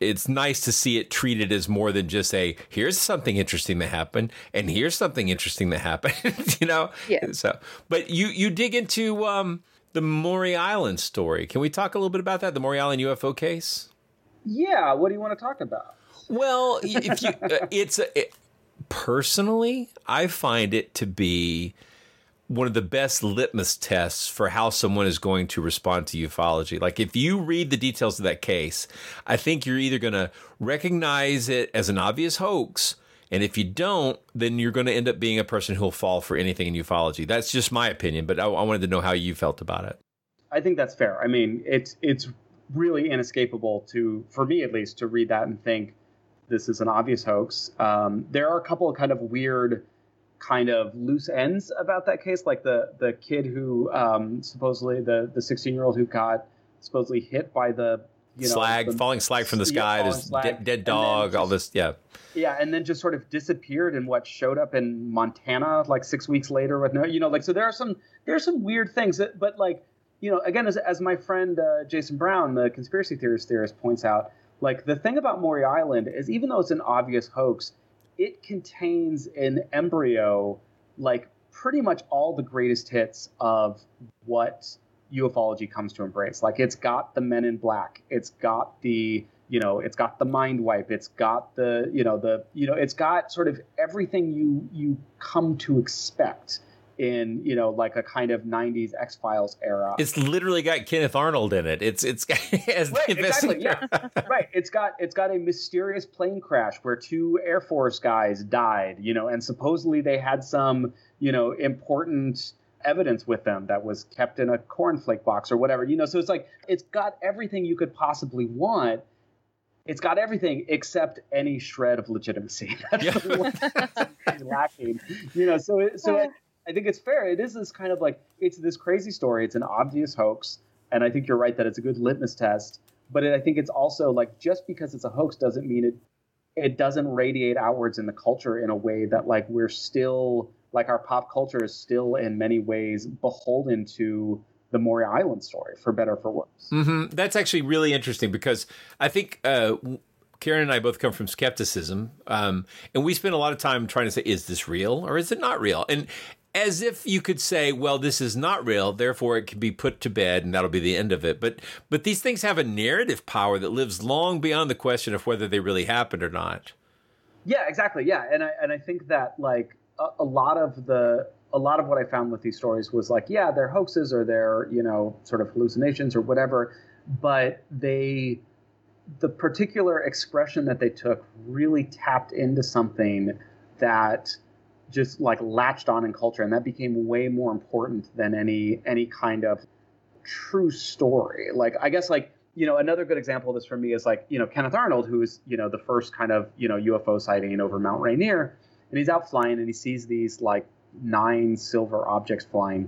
it's nice to see it treated as more than just a, here's something interesting that happened, and here's something interesting that happened, you know? Yeah. So, but you, you dig into um, the Maury Island story. Can we talk a little bit about that, the Maury Island U F O case? Yeah, what do you want to talk about? Well, if you, uh, it's, a, it, personally, I find it to be one of the best litmus tests for how someone is going to respond to ufology. Like, if you read the details of that case, I think you're either going to recognize it as an obvious hoax, and if you don't, then you're going to end up being a person who'll fall for anything in ufology. That's just my opinion, but I, I wanted to know how you felt about it. I think that's fair. I mean, it's it's really inescapable to, for me at least, to read that and think this is an obvious hoax. Um, there are a couple of kind of weird kind of loose ends about that case, like the the kid who um, supposedly the the sixteen year old who got supposedly hit by the you know slag the, falling slag from the sky. yeah, There's slag. dead, dead dog, just, all this, yeah, yeah, and then just sort of disappeared and what showed up in Montana like six weeks later with no, you know, like so there are some there are some weird things that, but like you know again as as my friend uh, Jason Brown, the conspiracy theorist theorist, points out, like the thing about Maury Island is even though it's an obvious hoax, it contains an embryo, like pretty much all the greatest hits of what ufology comes to embrace. Like it's got the Men in Black, it's got the, you know, it's got the mind wipe, it's got the, you know, the, you know, it's got sort of everything you you come to expect in, you know, like a kind of nineties X-Files era. It's literally got Kenneth Arnold in it. It's it's as right, the exactly, yeah, right. It's got it's got a mysterious plane crash where two Air Force guys died, you know, and supposedly they had some, you know, important evidence with them that was kept in a cornflake box or whatever, you know. So it's like it's got everything you could possibly want. It's got everything except any shred of legitimacy. That's yeah. the one that's lacking, you know. So it, so. It, I think it's fair. It is this kind of like, it's this crazy story. It's an obvious hoax. And I think you're right that it's a good litmus test. But it, I think it's also like, just because it's a hoax doesn't mean it it doesn't radiate outwards in the culture in a way that like we're still, like our pop culture is still in many ways beholden to the Maury Island story, for better or for worse. Mm-hmm. That's actually really interesting because I think uh, Karen and I both come from skepticism. Um, and we spend a lot of time trying to say, is this real or is it not real? And as if you could say, well, this is not real, therefore it can be put to bed and that'll be the end of it. But but these things have a narrative power that lives long beyond the question of whether they really happened or not. Yeah, exactly. Yeah, and I and I think that like a, a lot of the a lot of what I found with these stories was like, yeah, they're hoaxes or they're, you know, sort of hallucinations or whatever, but they the particular expression that they took really tapped into something that just like latched on in culture, and that became way more important than any any kind of true story. Like I guess like you know another good example of this for me is like you know Kenneth Arnold, who is you know the first kind of you know U F O sighting over Mount Rainier, and he's out flying and he sees these like nine silver objects flying,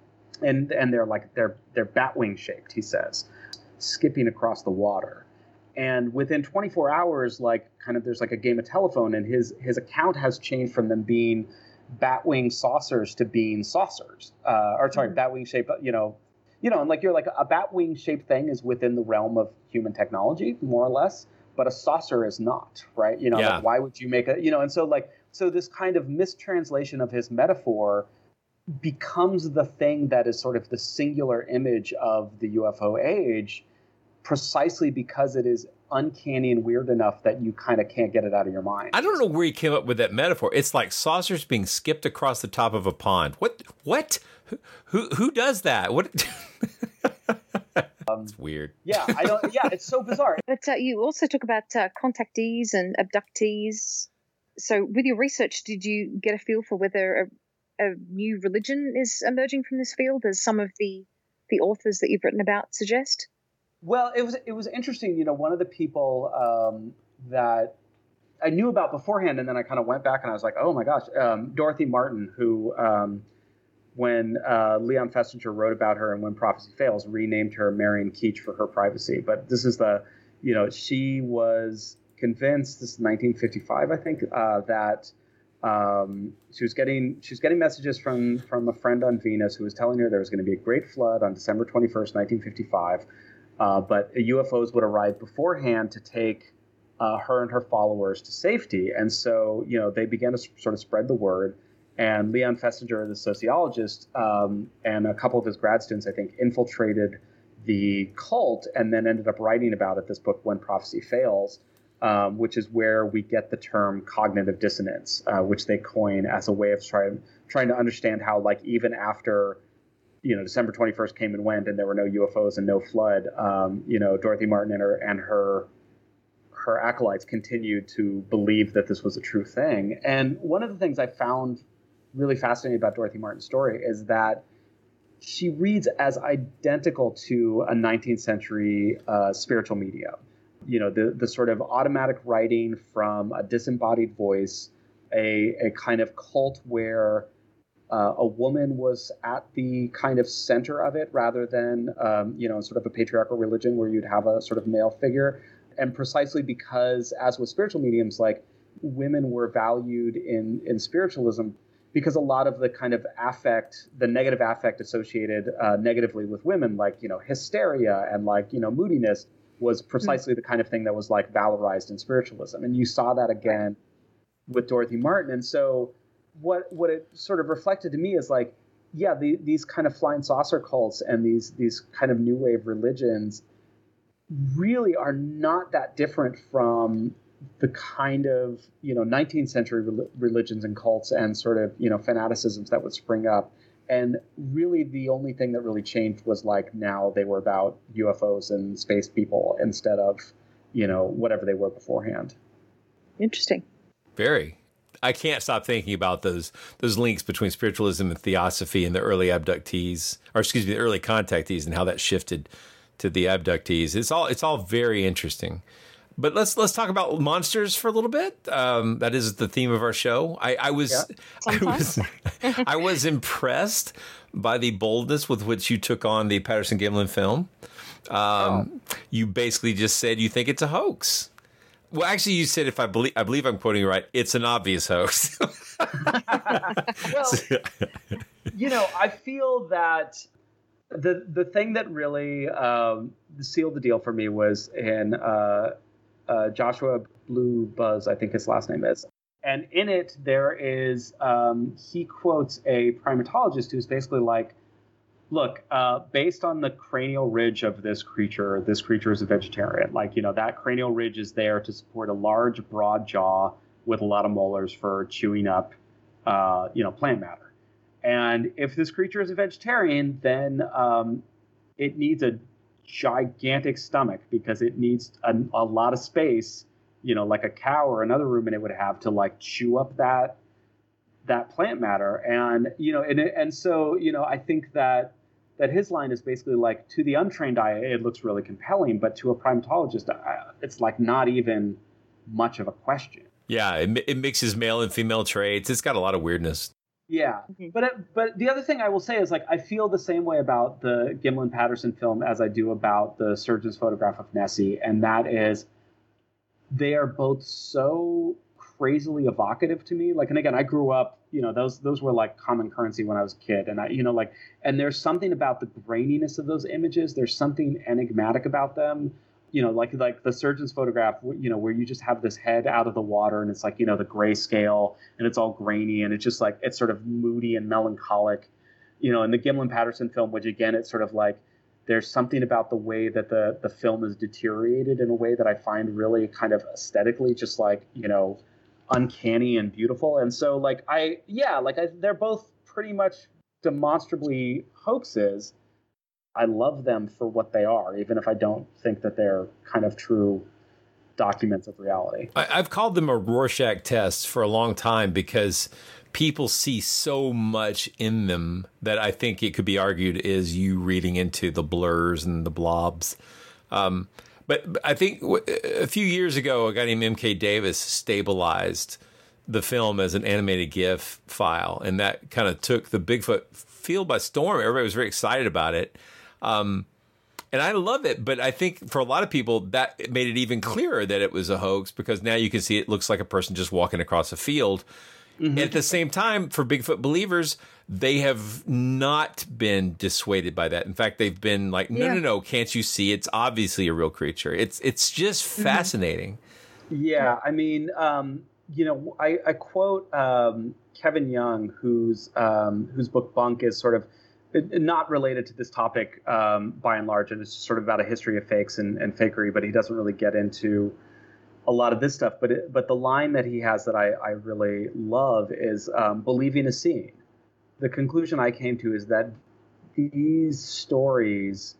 and and they're like they're they're batwing shaped, he says, skipping across the water. And within twenty-four hours, like kind of there's like a game of telephone, and his his account has changed from them being batwing saucers to being saucers, uh, or sorry, mm-hmm. batwing shape. You know, you know, and like you're like a batwing shaped thing is within the realm of human technology, more or less, but a saucer is not, right? You know, yeah. like why would you make a, you know, and so like so this kind of mistranslation of his metaphor becomes the thing that is sort of the singular image of the U F O age, precisely because it is uncanny and weird enough that you kind of can't get it out of your mind. I don't know where he came up with that metaphor. It's like saucers being skipped across the top of a pond. What? What? Who? Who, who does that? What? um, it's weird. Yeah, I don't. Yeah, it's so bizarre. But uh, you also talk about uh, contactees and abductees. So, with your research, did you get a feel for whether a, a new religion is emerging from this field, as some of the the authors that you've written about suggest? Well, it was it was interesting. You know, one of the people um, that I knew about beforehand, and then I kind of went back and I was like, oh my gosh, um, Dorothy Martin, who um, when uh, Leon Festinger wrote about her and When Prophecy Fails, renamed her Marion Keech for her privacy. But this is the, you know, she was convinced, this is nineteen fifty-five, I think, uh, that um, she was getting she was getting messages from from a friend on Venus who was telling her there was going to be a great flood on December twenty-first, nineteen fifty-five. Uh, but U F Os would arrive beforehand to take uh, her and her followers to safety. And so, you know, they began to sort of spread the word. And Leon Festinger, the sociologist, um, and a couple of his grad students, I think, infiltrated the cult and then ended up writing about it, this book, When Prophecy Fails, um, which is where we get the term cognitive dissonance, uh, which they coin as a way of trying trying to understand how, like, even after, you know, December twenty-first came and went and there were no U F Os and no flood, um, you know, Dorothy Martin and her, and her her acolytes continued to believe that this was a true thing. And one of the things I found really fascinating about Dorothy Martin's story is that she reads as identical to a nineteenth century uh, spiritual medium. You know, the the sort of automatic writing from a disembodied voice, a a kind of cult where uh, a woman was at the kind of center of it rather than, um, you know, sort of a patriarchal religion where you'd have a sort of male figure. And precisely because, as with spiritual mediums, like, women were valued in, in spiritualism because a lot of the kind of affect, the negative affect associated uh, negatively with women, like, you know, hysteria and, like, you know, moodiness, was precisely mm-hmm. the kind of thing that was, like, valorized in spiritualism. And you saw that again with Dorothy Martin. And so what what it sort of reflected to me is, like, yeah, the, these kind of flying saucer cults and these these kind of new wave religions really are not that different from the kind of, you know, nineteenth century re- religions and cults and sort of, you know, fanaticisms that would spring up. And really the only thing that really changed was, like, now they were about U F Os and space people instead of, you know, whatever they were beforehand. Interesting. Very. I can't stop thinking about those those links between spiritualism and theosophy and the early abductees, or excuse me, the early contactees, and how that shifted to the abductees. It's all it's all very interesting. But let's let's talk about monsters for a little bit. Um, that is the theme of our show. I, I was yeah. I was I was impressed by the boldness with which you took on the Patterson Gimlin film. Um, oh. You basically just said you think it's a hoax. Well, actually, you said, if I believe I believe I'm quoting you right, it's an obvious hoax. Well, you know, I feel that the the thing that really um, sealed the deal for me was in uh, uh, Joshua Blue Buzz, I think his last name is. And in it, there is, um, he quotes a primatologist who's basically like, look, uh, based on the cranial ridge of this creature, this creature is a vegetarian. Like, you know, that cranial ridge is there to support a large, broad jaw with a lot of molars for chewing up, uh, you know, plant matter. And if this creature is a vegetarian, then um, it needs a gigantic stomach because it needs a, a lot of space, you know, like a cow or another ruminant would have to, like, chew up that that plant matter. And, you know, and, and so, you know, I think that that his line is basically like, to the untrained eye, it looks really compelling, but to a primatologist, it's like not even much of a question. Yeah, it, it mixes male and female traits. It's got a lot of weirdness. Yeah, mm-hmm. but it, but the other thing I will say is, like, I feel the same way about the Gimlin Patterson film as I do about the Surgeon's Photograph of Nessie, and that is they are both so crazily evocative to me. Like, and again, I grew up, you know, those those were like common currency when I was a kid, and I, you know, like, and there's something about the graininess of those images. There's something enigmatic about them. You know, like like the Surgeon's Photograph, you know, where you just have this head out of the water and it's like, you know, the grayscale and it's all grainy and it's just like, it's sort of moody and melancholic, you know. And the Gimlin Patterson film, which again, it's sort of like, there's something about the way that the, the film is deteriorated in a way that I find really kind of aesthetically just like, you know, uncanny and beautiful. And so, like, I, yeah, like I, they're both pretty much demonstrably hoaxes. I love them for what they are, even if I don't think that they're kind of true documents of reality. I, I've called them a Rorschach test for a long time because people see so much in them that I think it could be argued is you reading into the blurs and the blobs. Um, but, but I think a few years ago, a guy named M K Davis stabilized the film as an animated GIF file, and that kind of took the Bigfoot field by storm. Everybody was very excited about it. Um, and I love it, but I think for a lot of people that made it even clearer that it was a hoax because now you can see it looks like a person just walking across a field. Mm-hmm. At the same time, for Bigfoot believers, they have not been dissuaded by that. In fact, they've been like, no, yeah. no, no, can't you see? It's obviously a real creature. It's it's just fascinating. Yeah, I mean, um, you know, I, I quote um, Kevin Young, whose um, whose book Bunk is sort of not related to this topic um, by and large, and it's just sort of about a history of fakes and, and fakery, but he doesn't really get into a lot of this stuff. But it, but the line that he has that I, I really love is um, believing is seeing. The conclusion I came to is that these stories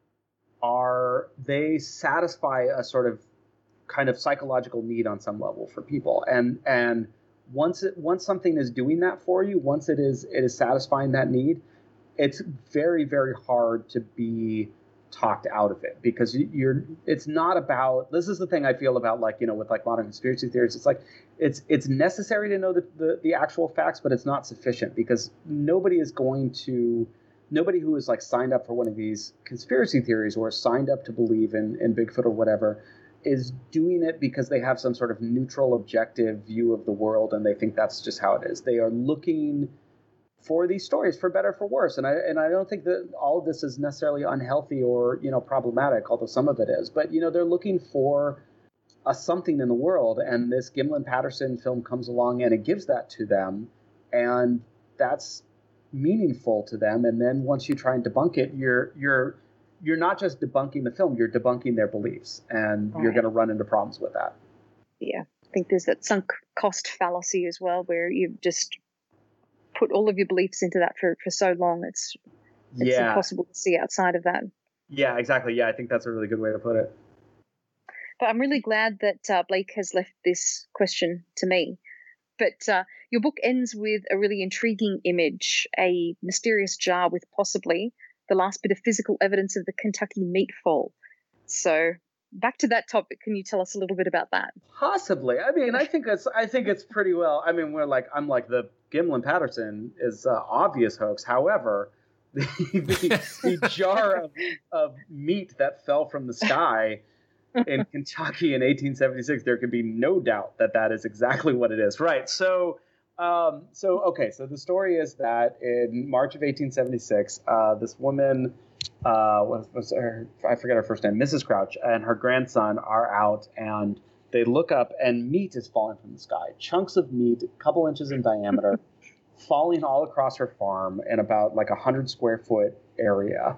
are, they satisfy a sort of kind of psychological need on some level for people. And and once it, once something is doing that for you, once it is it is satisfying that need, it's very, very hard to be talked out of it, because you're it's not about, this is the thing I feel about, like, you know, with like modern conspiracy theories, it's like it's it's necessary to know the, the, the actual facts, but it's not sufficient, because nobody is going to nobody who is like signed up for one of these conspiracy theories or signed up to believe in, in Bigfoot or whatever is doing it because they have some sort of neutral, objective view of the world and they think that's just how it is. They are looking for these stories, for better, for worse. And I and I don't think that all of this is necessarily unhealthy or, you know, problematic, although some of it is. But, you know, they're looking for a something in the world, and this Gimlin Patterson film comes along and it gives that to them, and that's meaningful to them. And then once you try and debunk it, you're you're you're not just debunking the film, you're debunking their beliefs, and right. You're going to run into problems with that. Yeah, I think there's that sunk cost fallacy as well, where you've just put all of your beliefs into that for, for so long, it's it's yeah. impossible to see outside of that. Yeah, exactly. Yeah, I think that's a really good way to put it. But I'm really glad that uh, Blake has left this question to me. But uh, your book ends with a really intriguing image, a mysterious jar with possibly the last bit of physical evidence of the Kentucky meat fall. So back to that topic. Can you tell us a little bit about that? Possibly. I mean, I think it's I think it's pretty well. I mean, we're like I'm like the Gimlin Patterson is uh, obvious hoax. However, the, the, the jar of, of meat that fell from the sky in Kentucky in eighteen seventy-six, there can be no doubt that that is exactly what it is. Right. So, um, so okay. So the story is that in March of eighteen seventy-six, uh, this woman, uh, was, was her, I forget her first name, Missus Crouch, and her grandson are out, and they look up, and meat is falling from the sky. Chunks of meat, a couple inches in diameter, falling all across her farm in about like a hundred square foot area.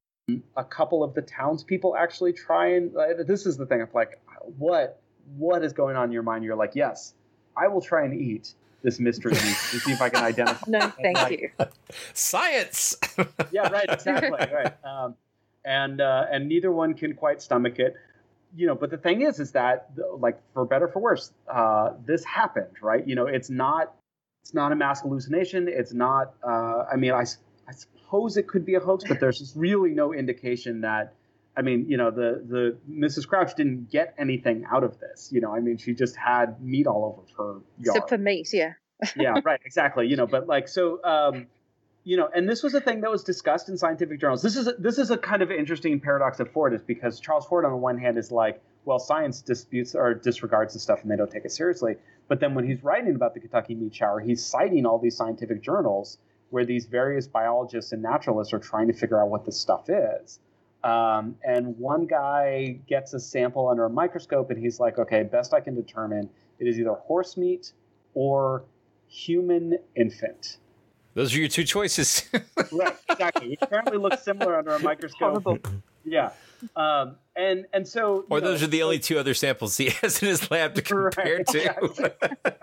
A couple of the townspeople actually try and, uh, this is the thing, I'm like, what, what is going on in your mind? You're like, yes, I will try and eat this mystery meat to see if I can identify. No, thank like, you. Science. Yeah, right, exactly, right. Um, and uh, and neither one can quite stomach it. You know, but the thing is, is that, like, for better or for worse, uh, this happened, right? You know, it's not, it's not a mass hallucination. It's not, uh, I mean, I, I suppose it could be a hoax, but there's just really no indication that, I mean, you know, the, the Missus Crouch didn't get anything out of this. You know, I mean, she just had meat all over her yard. Except for meat, yeah. Yeah, right, exactly. You know, but like, so, um, you know, and this was a thing that was discussed in scientific journals. This is a, this is a kind of interesting paradox of Ford, is because Charles Ford, on the one hand, is like, well, science disputes or disregards the stuff and they don't take it seriously. But then when he's writing about the Kentucky meat shower, he's citing all these scientific journals where these various biologists and naturalists are trying to figure out what this stuff is. Um, and one guy gets a sample under a microscope and he's like, okay, best I can determine, it is either horse meat or human infant. Those are your two choices. Right, exactly. It apparently looks similar under a microscope. Horrible. Yeah. Um, and and so... Or know, those are the only two other samples he has in his lab to compare right, to.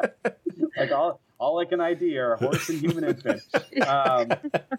Like all, all I can I D are a horse and human infant. Um,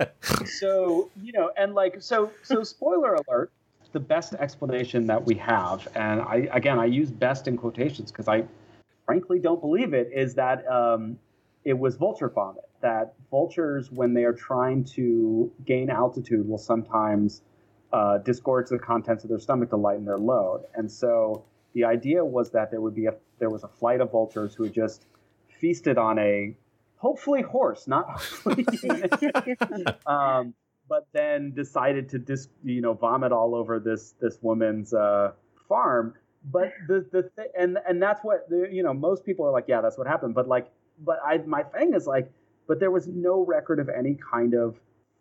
so, you know, and like, so, so spoiler alert, the best explanation that we have, and I, again, I use best in quotations because I frankly don't believe it, is that um, it was vulture vomit. That vultures, when they are trying to gain altitude, will sometimes uh, disgorge the contents of their stomach to lighten their load. And so the idea was that there would be a there was a flight of vultures who had just feasted on a hopefully horse, not hopefully human, um, but then decided to dis, you know vomit all over this this woman's uh, farm. But the the th- and and that's what the, you know most people are like, yeah, that's what happened. But like, but I my thing is like. But there was no record of any kind of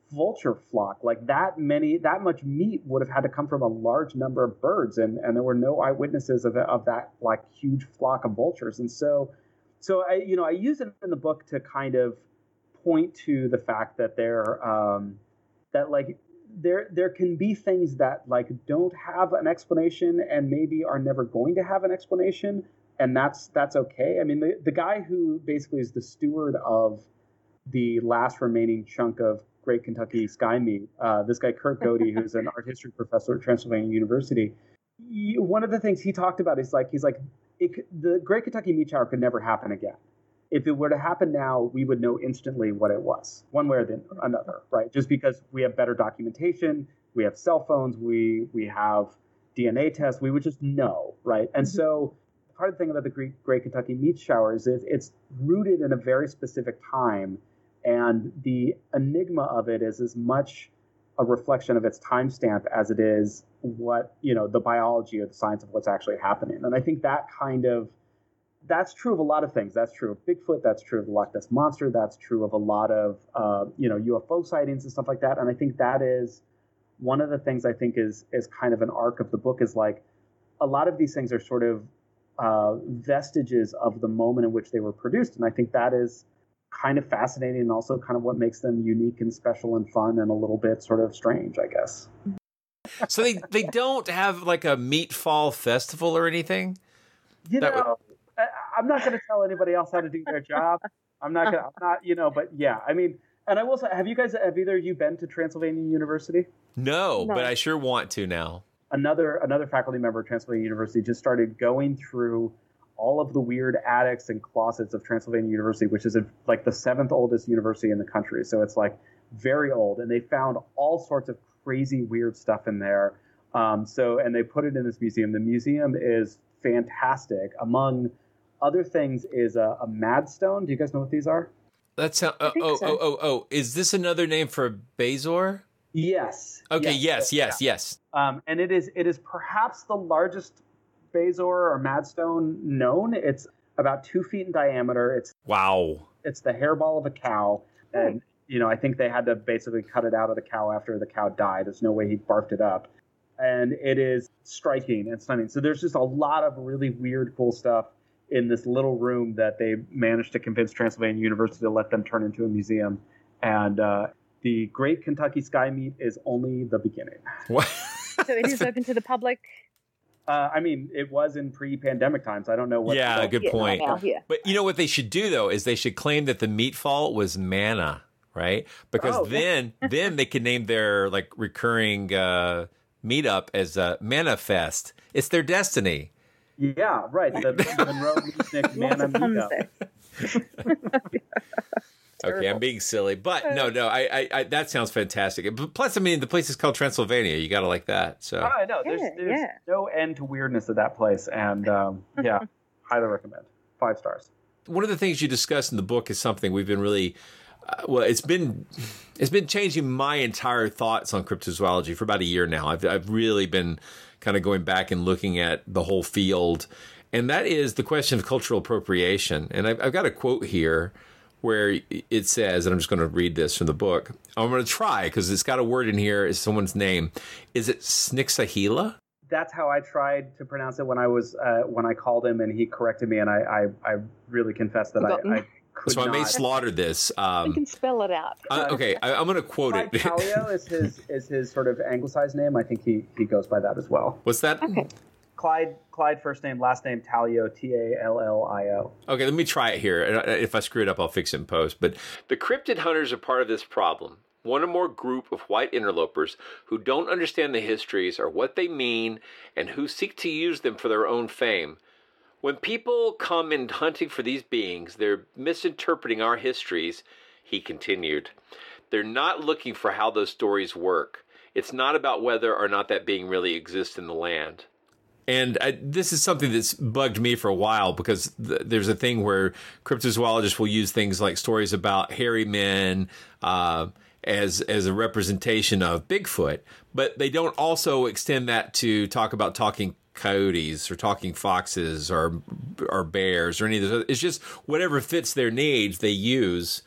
vulture flock. Like that many, that much meat would have had to come from a large number of birds, and, and there were no eyewitnesses of of that like huge flock of vultures. And so, so I, you know, I use it in the book to kind of point to the fact that there, um, that like there there can be things that like don't have an explanation and maybe are never going to have an explanation, and that's that's okay. I mean, the the guy who basically is the steward of the last remaining chunk of Great Kentucky Sky Meat, uh, this guy Kurt Godey, who's an art history professor at Transylvania University, he, one of the things he talked about is like he's like it, the Great Kentucky Meat Shower could never happen again. If it were to happen now, we would know instantly what it was, one way or the another, right? Just because we have better documentation, we have cell phones, we we have D N A tests, we would just know, right? And mm-hmm. so part of the thing about the Great, Great Kentucky Meat Shower is it, it's rooted in a very specific time, and the enigma of it is as much a reflection of its timestamp as it is what, you know, the biology or the science of what's actually happening. And I think that kind of That's true of a lot of things. That's true of Bigfoot. That's true of the Loch Ness Monster. That's true of a lot of, uh, you know, U F O sightings and stuff like that. And I think that is one of the things I think is is kind of an arc of the book is like a lot of these things are sort of uh, vestiges of the moment in which they were produced. And I think that is kind of fascinating and also kind of what makes them unique and special and fun and a little bit sort of strange, I guess. So they, they don't have like a meat fall festival or anything? You that know... Would... I'm not going to tell anybody else how to do their job. I'm not going to, I'm not, you know, but yeah, I mean, and I will say, have you guys, have either of you been to Transylvania University? No, no, but I sure want to now. Another, another faculty member of Transylvania University just started going through all of the weird attics and closets of Transylvania University, which is a, like the seventh oldest university in the country. So it's like very old, and they found all sorts of crazy, weird stuff in there. Um, so, and they put it in this museum. The museum is fantastic. Among other things is a, a Madstone. Do you guys know what these are? That's uh, oh, oh, so. oh, oh, oh. Is this another name for Bezoar? Yes. Okay, yes, yes, yes. yeah. yes. Um, and it is it is perhaps the largest Bezoar or Madstone known. It's about two feet in diameter. It's wow. It's the hairball of a cow. And, you know, I think they had to basically cut it out of the cow after the cow died. There's no way he barfed it up. And it is striking and stunning. So there's just a lot of really weird, cool stuff in this little room that they managed to convince Transylvania University to let them turn into a museum. And uh, the Great Kentucky Sky Meat is only the beginning. What? So it is open to the public? Uh, I mean, it was in pre-pandemic times. I don't know what. Yeah, good point. Now, yeah. But you know what they should do, though, is they should claim that the meat fall was manna, right? Because oh, then then they can name their like recurring uh, meetup as uh, Manna Fest. It's their destiny. Yeah, right. The, the Monroe Music Manna Meetup. Okay, I'm being silly, but no, no, I, I, I, that sounds fantastic. Plus, I mean, the place is called Transylvania. You got to like that. So I know there's, Yeah, there's yeah. no end to weirdness of that place, and um, yeah, highly recommend. Five stars. one of the things you discuss in the book is something we've been really, uh, well, it's been it's been changing my entire thoughts on cryptozoology for about a year now. I've I've really been kind of going back and looking at the whole field, and that is the question of cultural appropriation. And I've, I've got a quote here where it says, and I'm just going to read this from the book. I'm going to try because it's got a word in here. Is someone's name? Is it Snixahila? That's how I tried to pronounce it when I was uh, when I called him, and he corrected me, and I I, I really confess that I, I could so not. I may slaughter this. Um, you can spell it out. uh, okay, I, I'm going to quote Clyde it. Tallio is his is his sort of anglicized name. I think he he goes by that as well. What's that? Okay. Clyde, Clyde, first name, last name, Tallio, T A L L I O. Okay, let me try it here. And if I screw it up, I'll fix it in post. But the cryptid hunters are part of this problem. One or more group of white interlopers who don't understand the histories or what they mean and who seek to use them for their own fame. When people come in hunting for these beings, they're misinterpreting our histories, he continued. They're not looking for how those stories work. It's not about whether or not that being really exists in the land. And I, this is something that's bugged me for a while because th- there's a thing where cryptozoologists will use things like stories about hairy men uh, as as a representation of Bigfoot, but they don't also extend that to talk about talking coyotes or talking foxes or or bears or any of those. It's just whatever fits their needs they use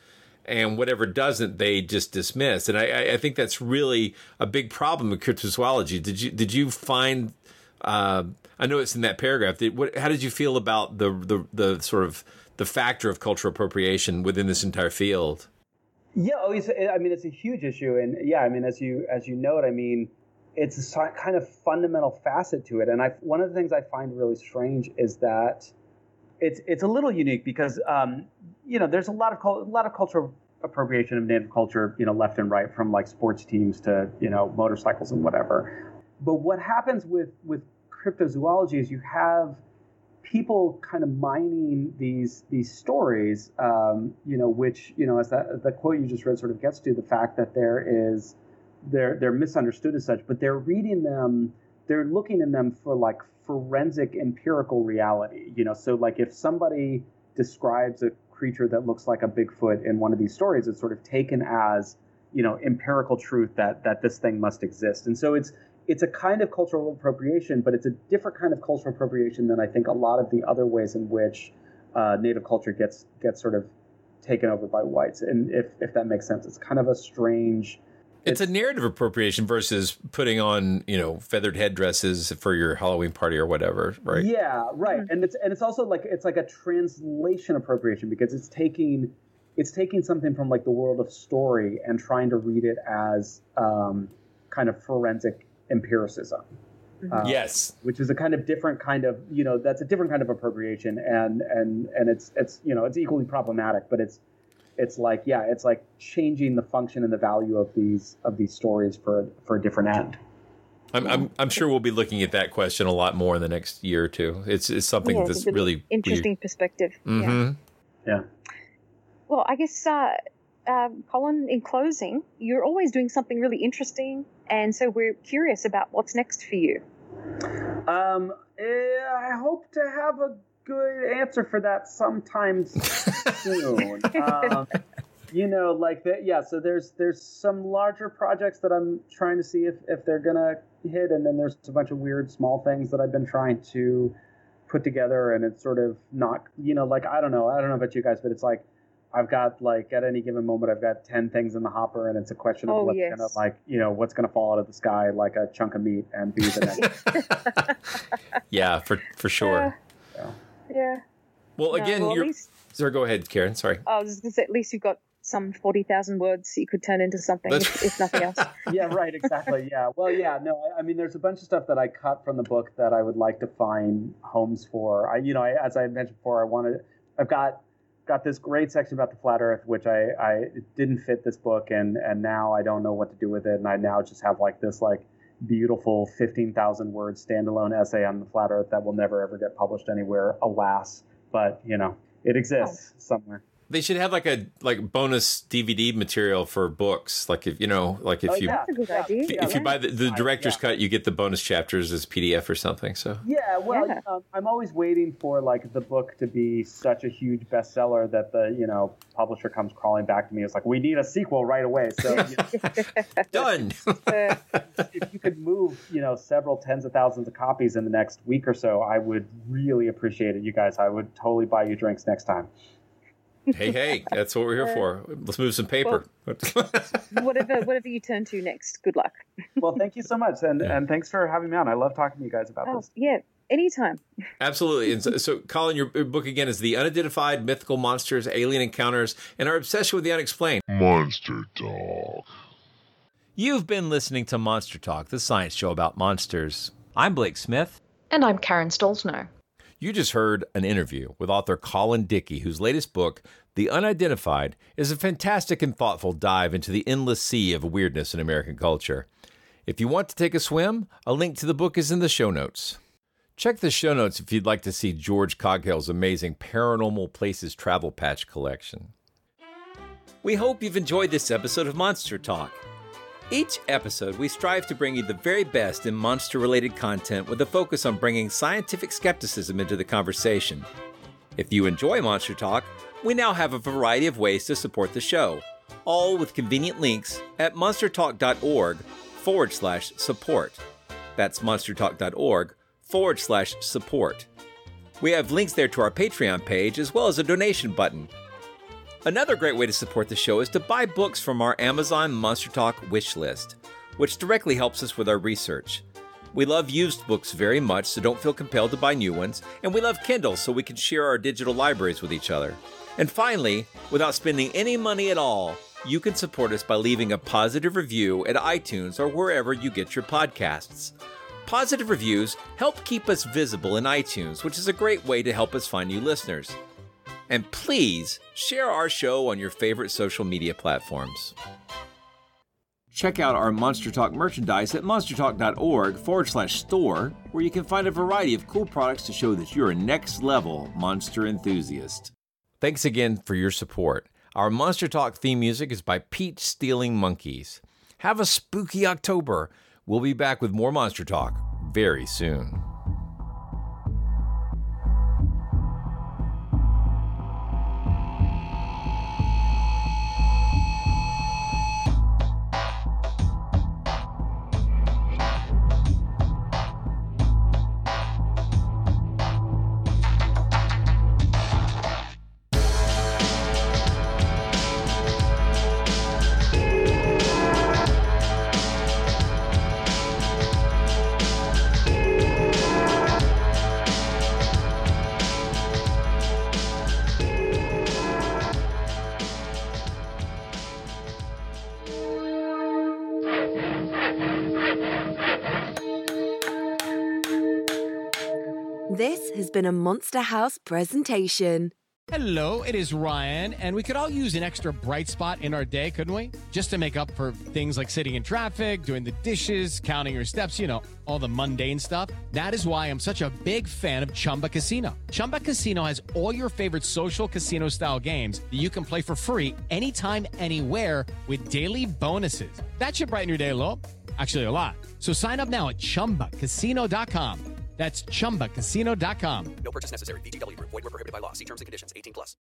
and whatever doesn't, they just dismiss. And I, I think that's really a big problem with cryptozoology. Did you did you find? Uh, I know it's in that paragraph. Did, what, how did you feel about the, the the sort of the factor of cultural appropriation within this entire field? Yeah, oh, it's, I mean, it's a huge issue, and yeah, I mean, as you as you note, I mean, it's a kind of fundamental facet to it. And I one of the things I find really strange is that it's it's a little unique because um, you know there's a lot of a lot of cultural appropriation of native culture, you know, left and right, from like sports teams to you know motorcycles and whatever. But what happens with with cryptozoology is you have people kind of mining these these stories, um, you know, which, you know, as that the quote you just read sort of gets to, the fact that there is, they're they're misunderstood as such, but they're reading them, they're looking in them for like forensic empirical reality, you know. So like if somebody describes a creature that looks like a Bigfoot in one of these stories, it's sort of taken as, you know, empirical truth that that this thing must exist. And so it's It's a kind of cultural appropriation, but it's a different kind of cultural appropriation than I think a lot of the other ways in which uh, native culture gets gets sort of taken over by whites. And if, if that makes sense, it's kind of a strange... It's, it's a narrative appropriation versus putting on, you know, feathered headdresses for your Halloween party or whatever, right? Yeah, right. Mm-hmm. And it's and it's also like it's like a translation appropriation, because it's taking it's taking something from like the world of story and trying to read it as um, kind of forensic empiricism. Uh, yes, which is a kind of different kind of, you know, that's a different kind of appropriation, and and and it's it's you know it's equally problematic, but it's it's like yeah it's like changing the function and the value of these of these stories for for a different end. I'm I'm, I'm sure we'll be looking at that question a lot more in the next year or two. It's it's something yeah, that's it's a really, really interesting weird. perspective. Mm-hmm. Yeah. yeah. Well, I guess. Uh, Um, Colin, in closing, you're always doing something really interesting, and so we're curious about what's next for you. Um, eh, I hope to have a good answer for that sometime soon. um, you know, like that. Yeah. So there's there's some larger projects that I'm trying to see if if they're gonna hit, and then there's a bunch of weird small things that I've been trying to put together, and it's sort of not, you know, like I don't know, I don't know about you guys, but it's like, I've got like at any given moment, I've got ten things in the hopper, and it's a question of oh, what's yes. gonna like, you know, what's gonna fall out of the sky like a chunk of meat and be the next. Yeah, for for sure. Yeah. yeah. Well, No, again, well, at you're. least- Sorry, go ahead, Karen. Sorry. I was just gonna say, at least you've got some forty thousand words you could turn into something, if, if nothing else. Yeah, right, exactly. Yeah. Well, yeah, no, I, I mean, there's a bunch of stuff that I cut from the book that I would like to find homes for. I, you know, I, as I mentioned before, I wanted, I've got. got this great section about the flat earth, which I, I it didn't fit this book, and and now I don't know what to do with it, and I now just have like this like beautiful fifteen thousand word standalone essay on the flat earth that will never ever get published anywhere, alas, but you know it exists oh. somewhere. They should have like a like bonus D V D material for books. Like if you know, like if oh, you yeah. That's a good idea. if, yeah, if you buy the, the director's yeah. cut, you get the bonus chapters as P D F or something. So yeah, well, Yeah. Um, I'm always waiting for like the book to be such a huge bestseller that the you know publisher comes crawling back to me. It's like, we need a sequel right away. So you know, done. if you could move you know several tens of thousands of copies in the next week or so, I would really appreciate it, you guys. I would totally buy you drinks next time. Hey, hey, that's what we're here for. Let's move some paper. whatever, whatever you turn to next. Good luck. Well, thank you so much, and Yeah. and thanks for having me on. I love talking to you guys about Oh, this. yeah, anytime. Absolutely. And so, so, Colin, your book again is The Unidentified Mythical Monsters, Alien Encounters, and Our Obsession with the Unexplained. Monster Talk. You've been listening to Monster Talk, the science show about monsters. I'm Blake Smith. And I'm Karen Stolzno. You just heard an interview with author Colin Dickey, whose latest book, The Unidentified, is a fantastic and thoughtful dive into the endless sea of weirdness in American culture. If you want to take a swim, a link to the book is in the show notes. Check the show notes if you'd like to see George Coghill's amazing Paranormal Places Travel Patch collection. We hope you've enjoyed this episode of Monster Talk. Each episode, we strive to bring you the very best in monster-related content with a focus on bringing scientific skepticism into the conversation. If you enjoy Monster Talk, we now have a variety of ways to support the show, all with convenient links at monstertalk.org forward slash support. That's monstertalk.org forward slash support. We have links there to our Patreon page as well as a donation button. Another great way to support the show is to buy books from our Amazon Monster Talk wish list, which directly helps us with our research. We love used books very much, so don't feel compelled to buy new ones, and we love Kindle, so we can share our digital libraries with each other. And finally, without spending any money at all, you can support us by leaving a positive review at iTunes or wherever you get your podcasts. Positive reviews help keep us visible in iTunes, which is a great way to help us find new listeners. And please share our show on your favorite social media platforms. Check out our Monster Talk merchandise at monstertalk.org forward slash store, where you can find a variety of cool products to show that you're a next-level monster enthusiast. Thanks again for your support. Our Monster Talk theme music is by Peach Stealing Monkeys. Have a spooky October. We'll be back with more Monster Talk very soon. This has been a Monster House presentation. Hello, it is Ryan, and we could all use an extra bright spot in our day, couldn't we? Just to make up for things like sitting in traffic, doing the dishes, counting your steps, you know, all the mundane stuff. That is why I'm such a big fan of Chumba Casino. Chumba Casino has all your favorite social casino-style games that you can play for free anytime, anywhere with daily bonuses. That should brighten your day a little. Actually, a lot. So sign up now at chumba casino dot com. That's chumba casino dot com. No purchase necessary. V G W Group. Void where prohibited by law. See terms and conditions. eighteen plus.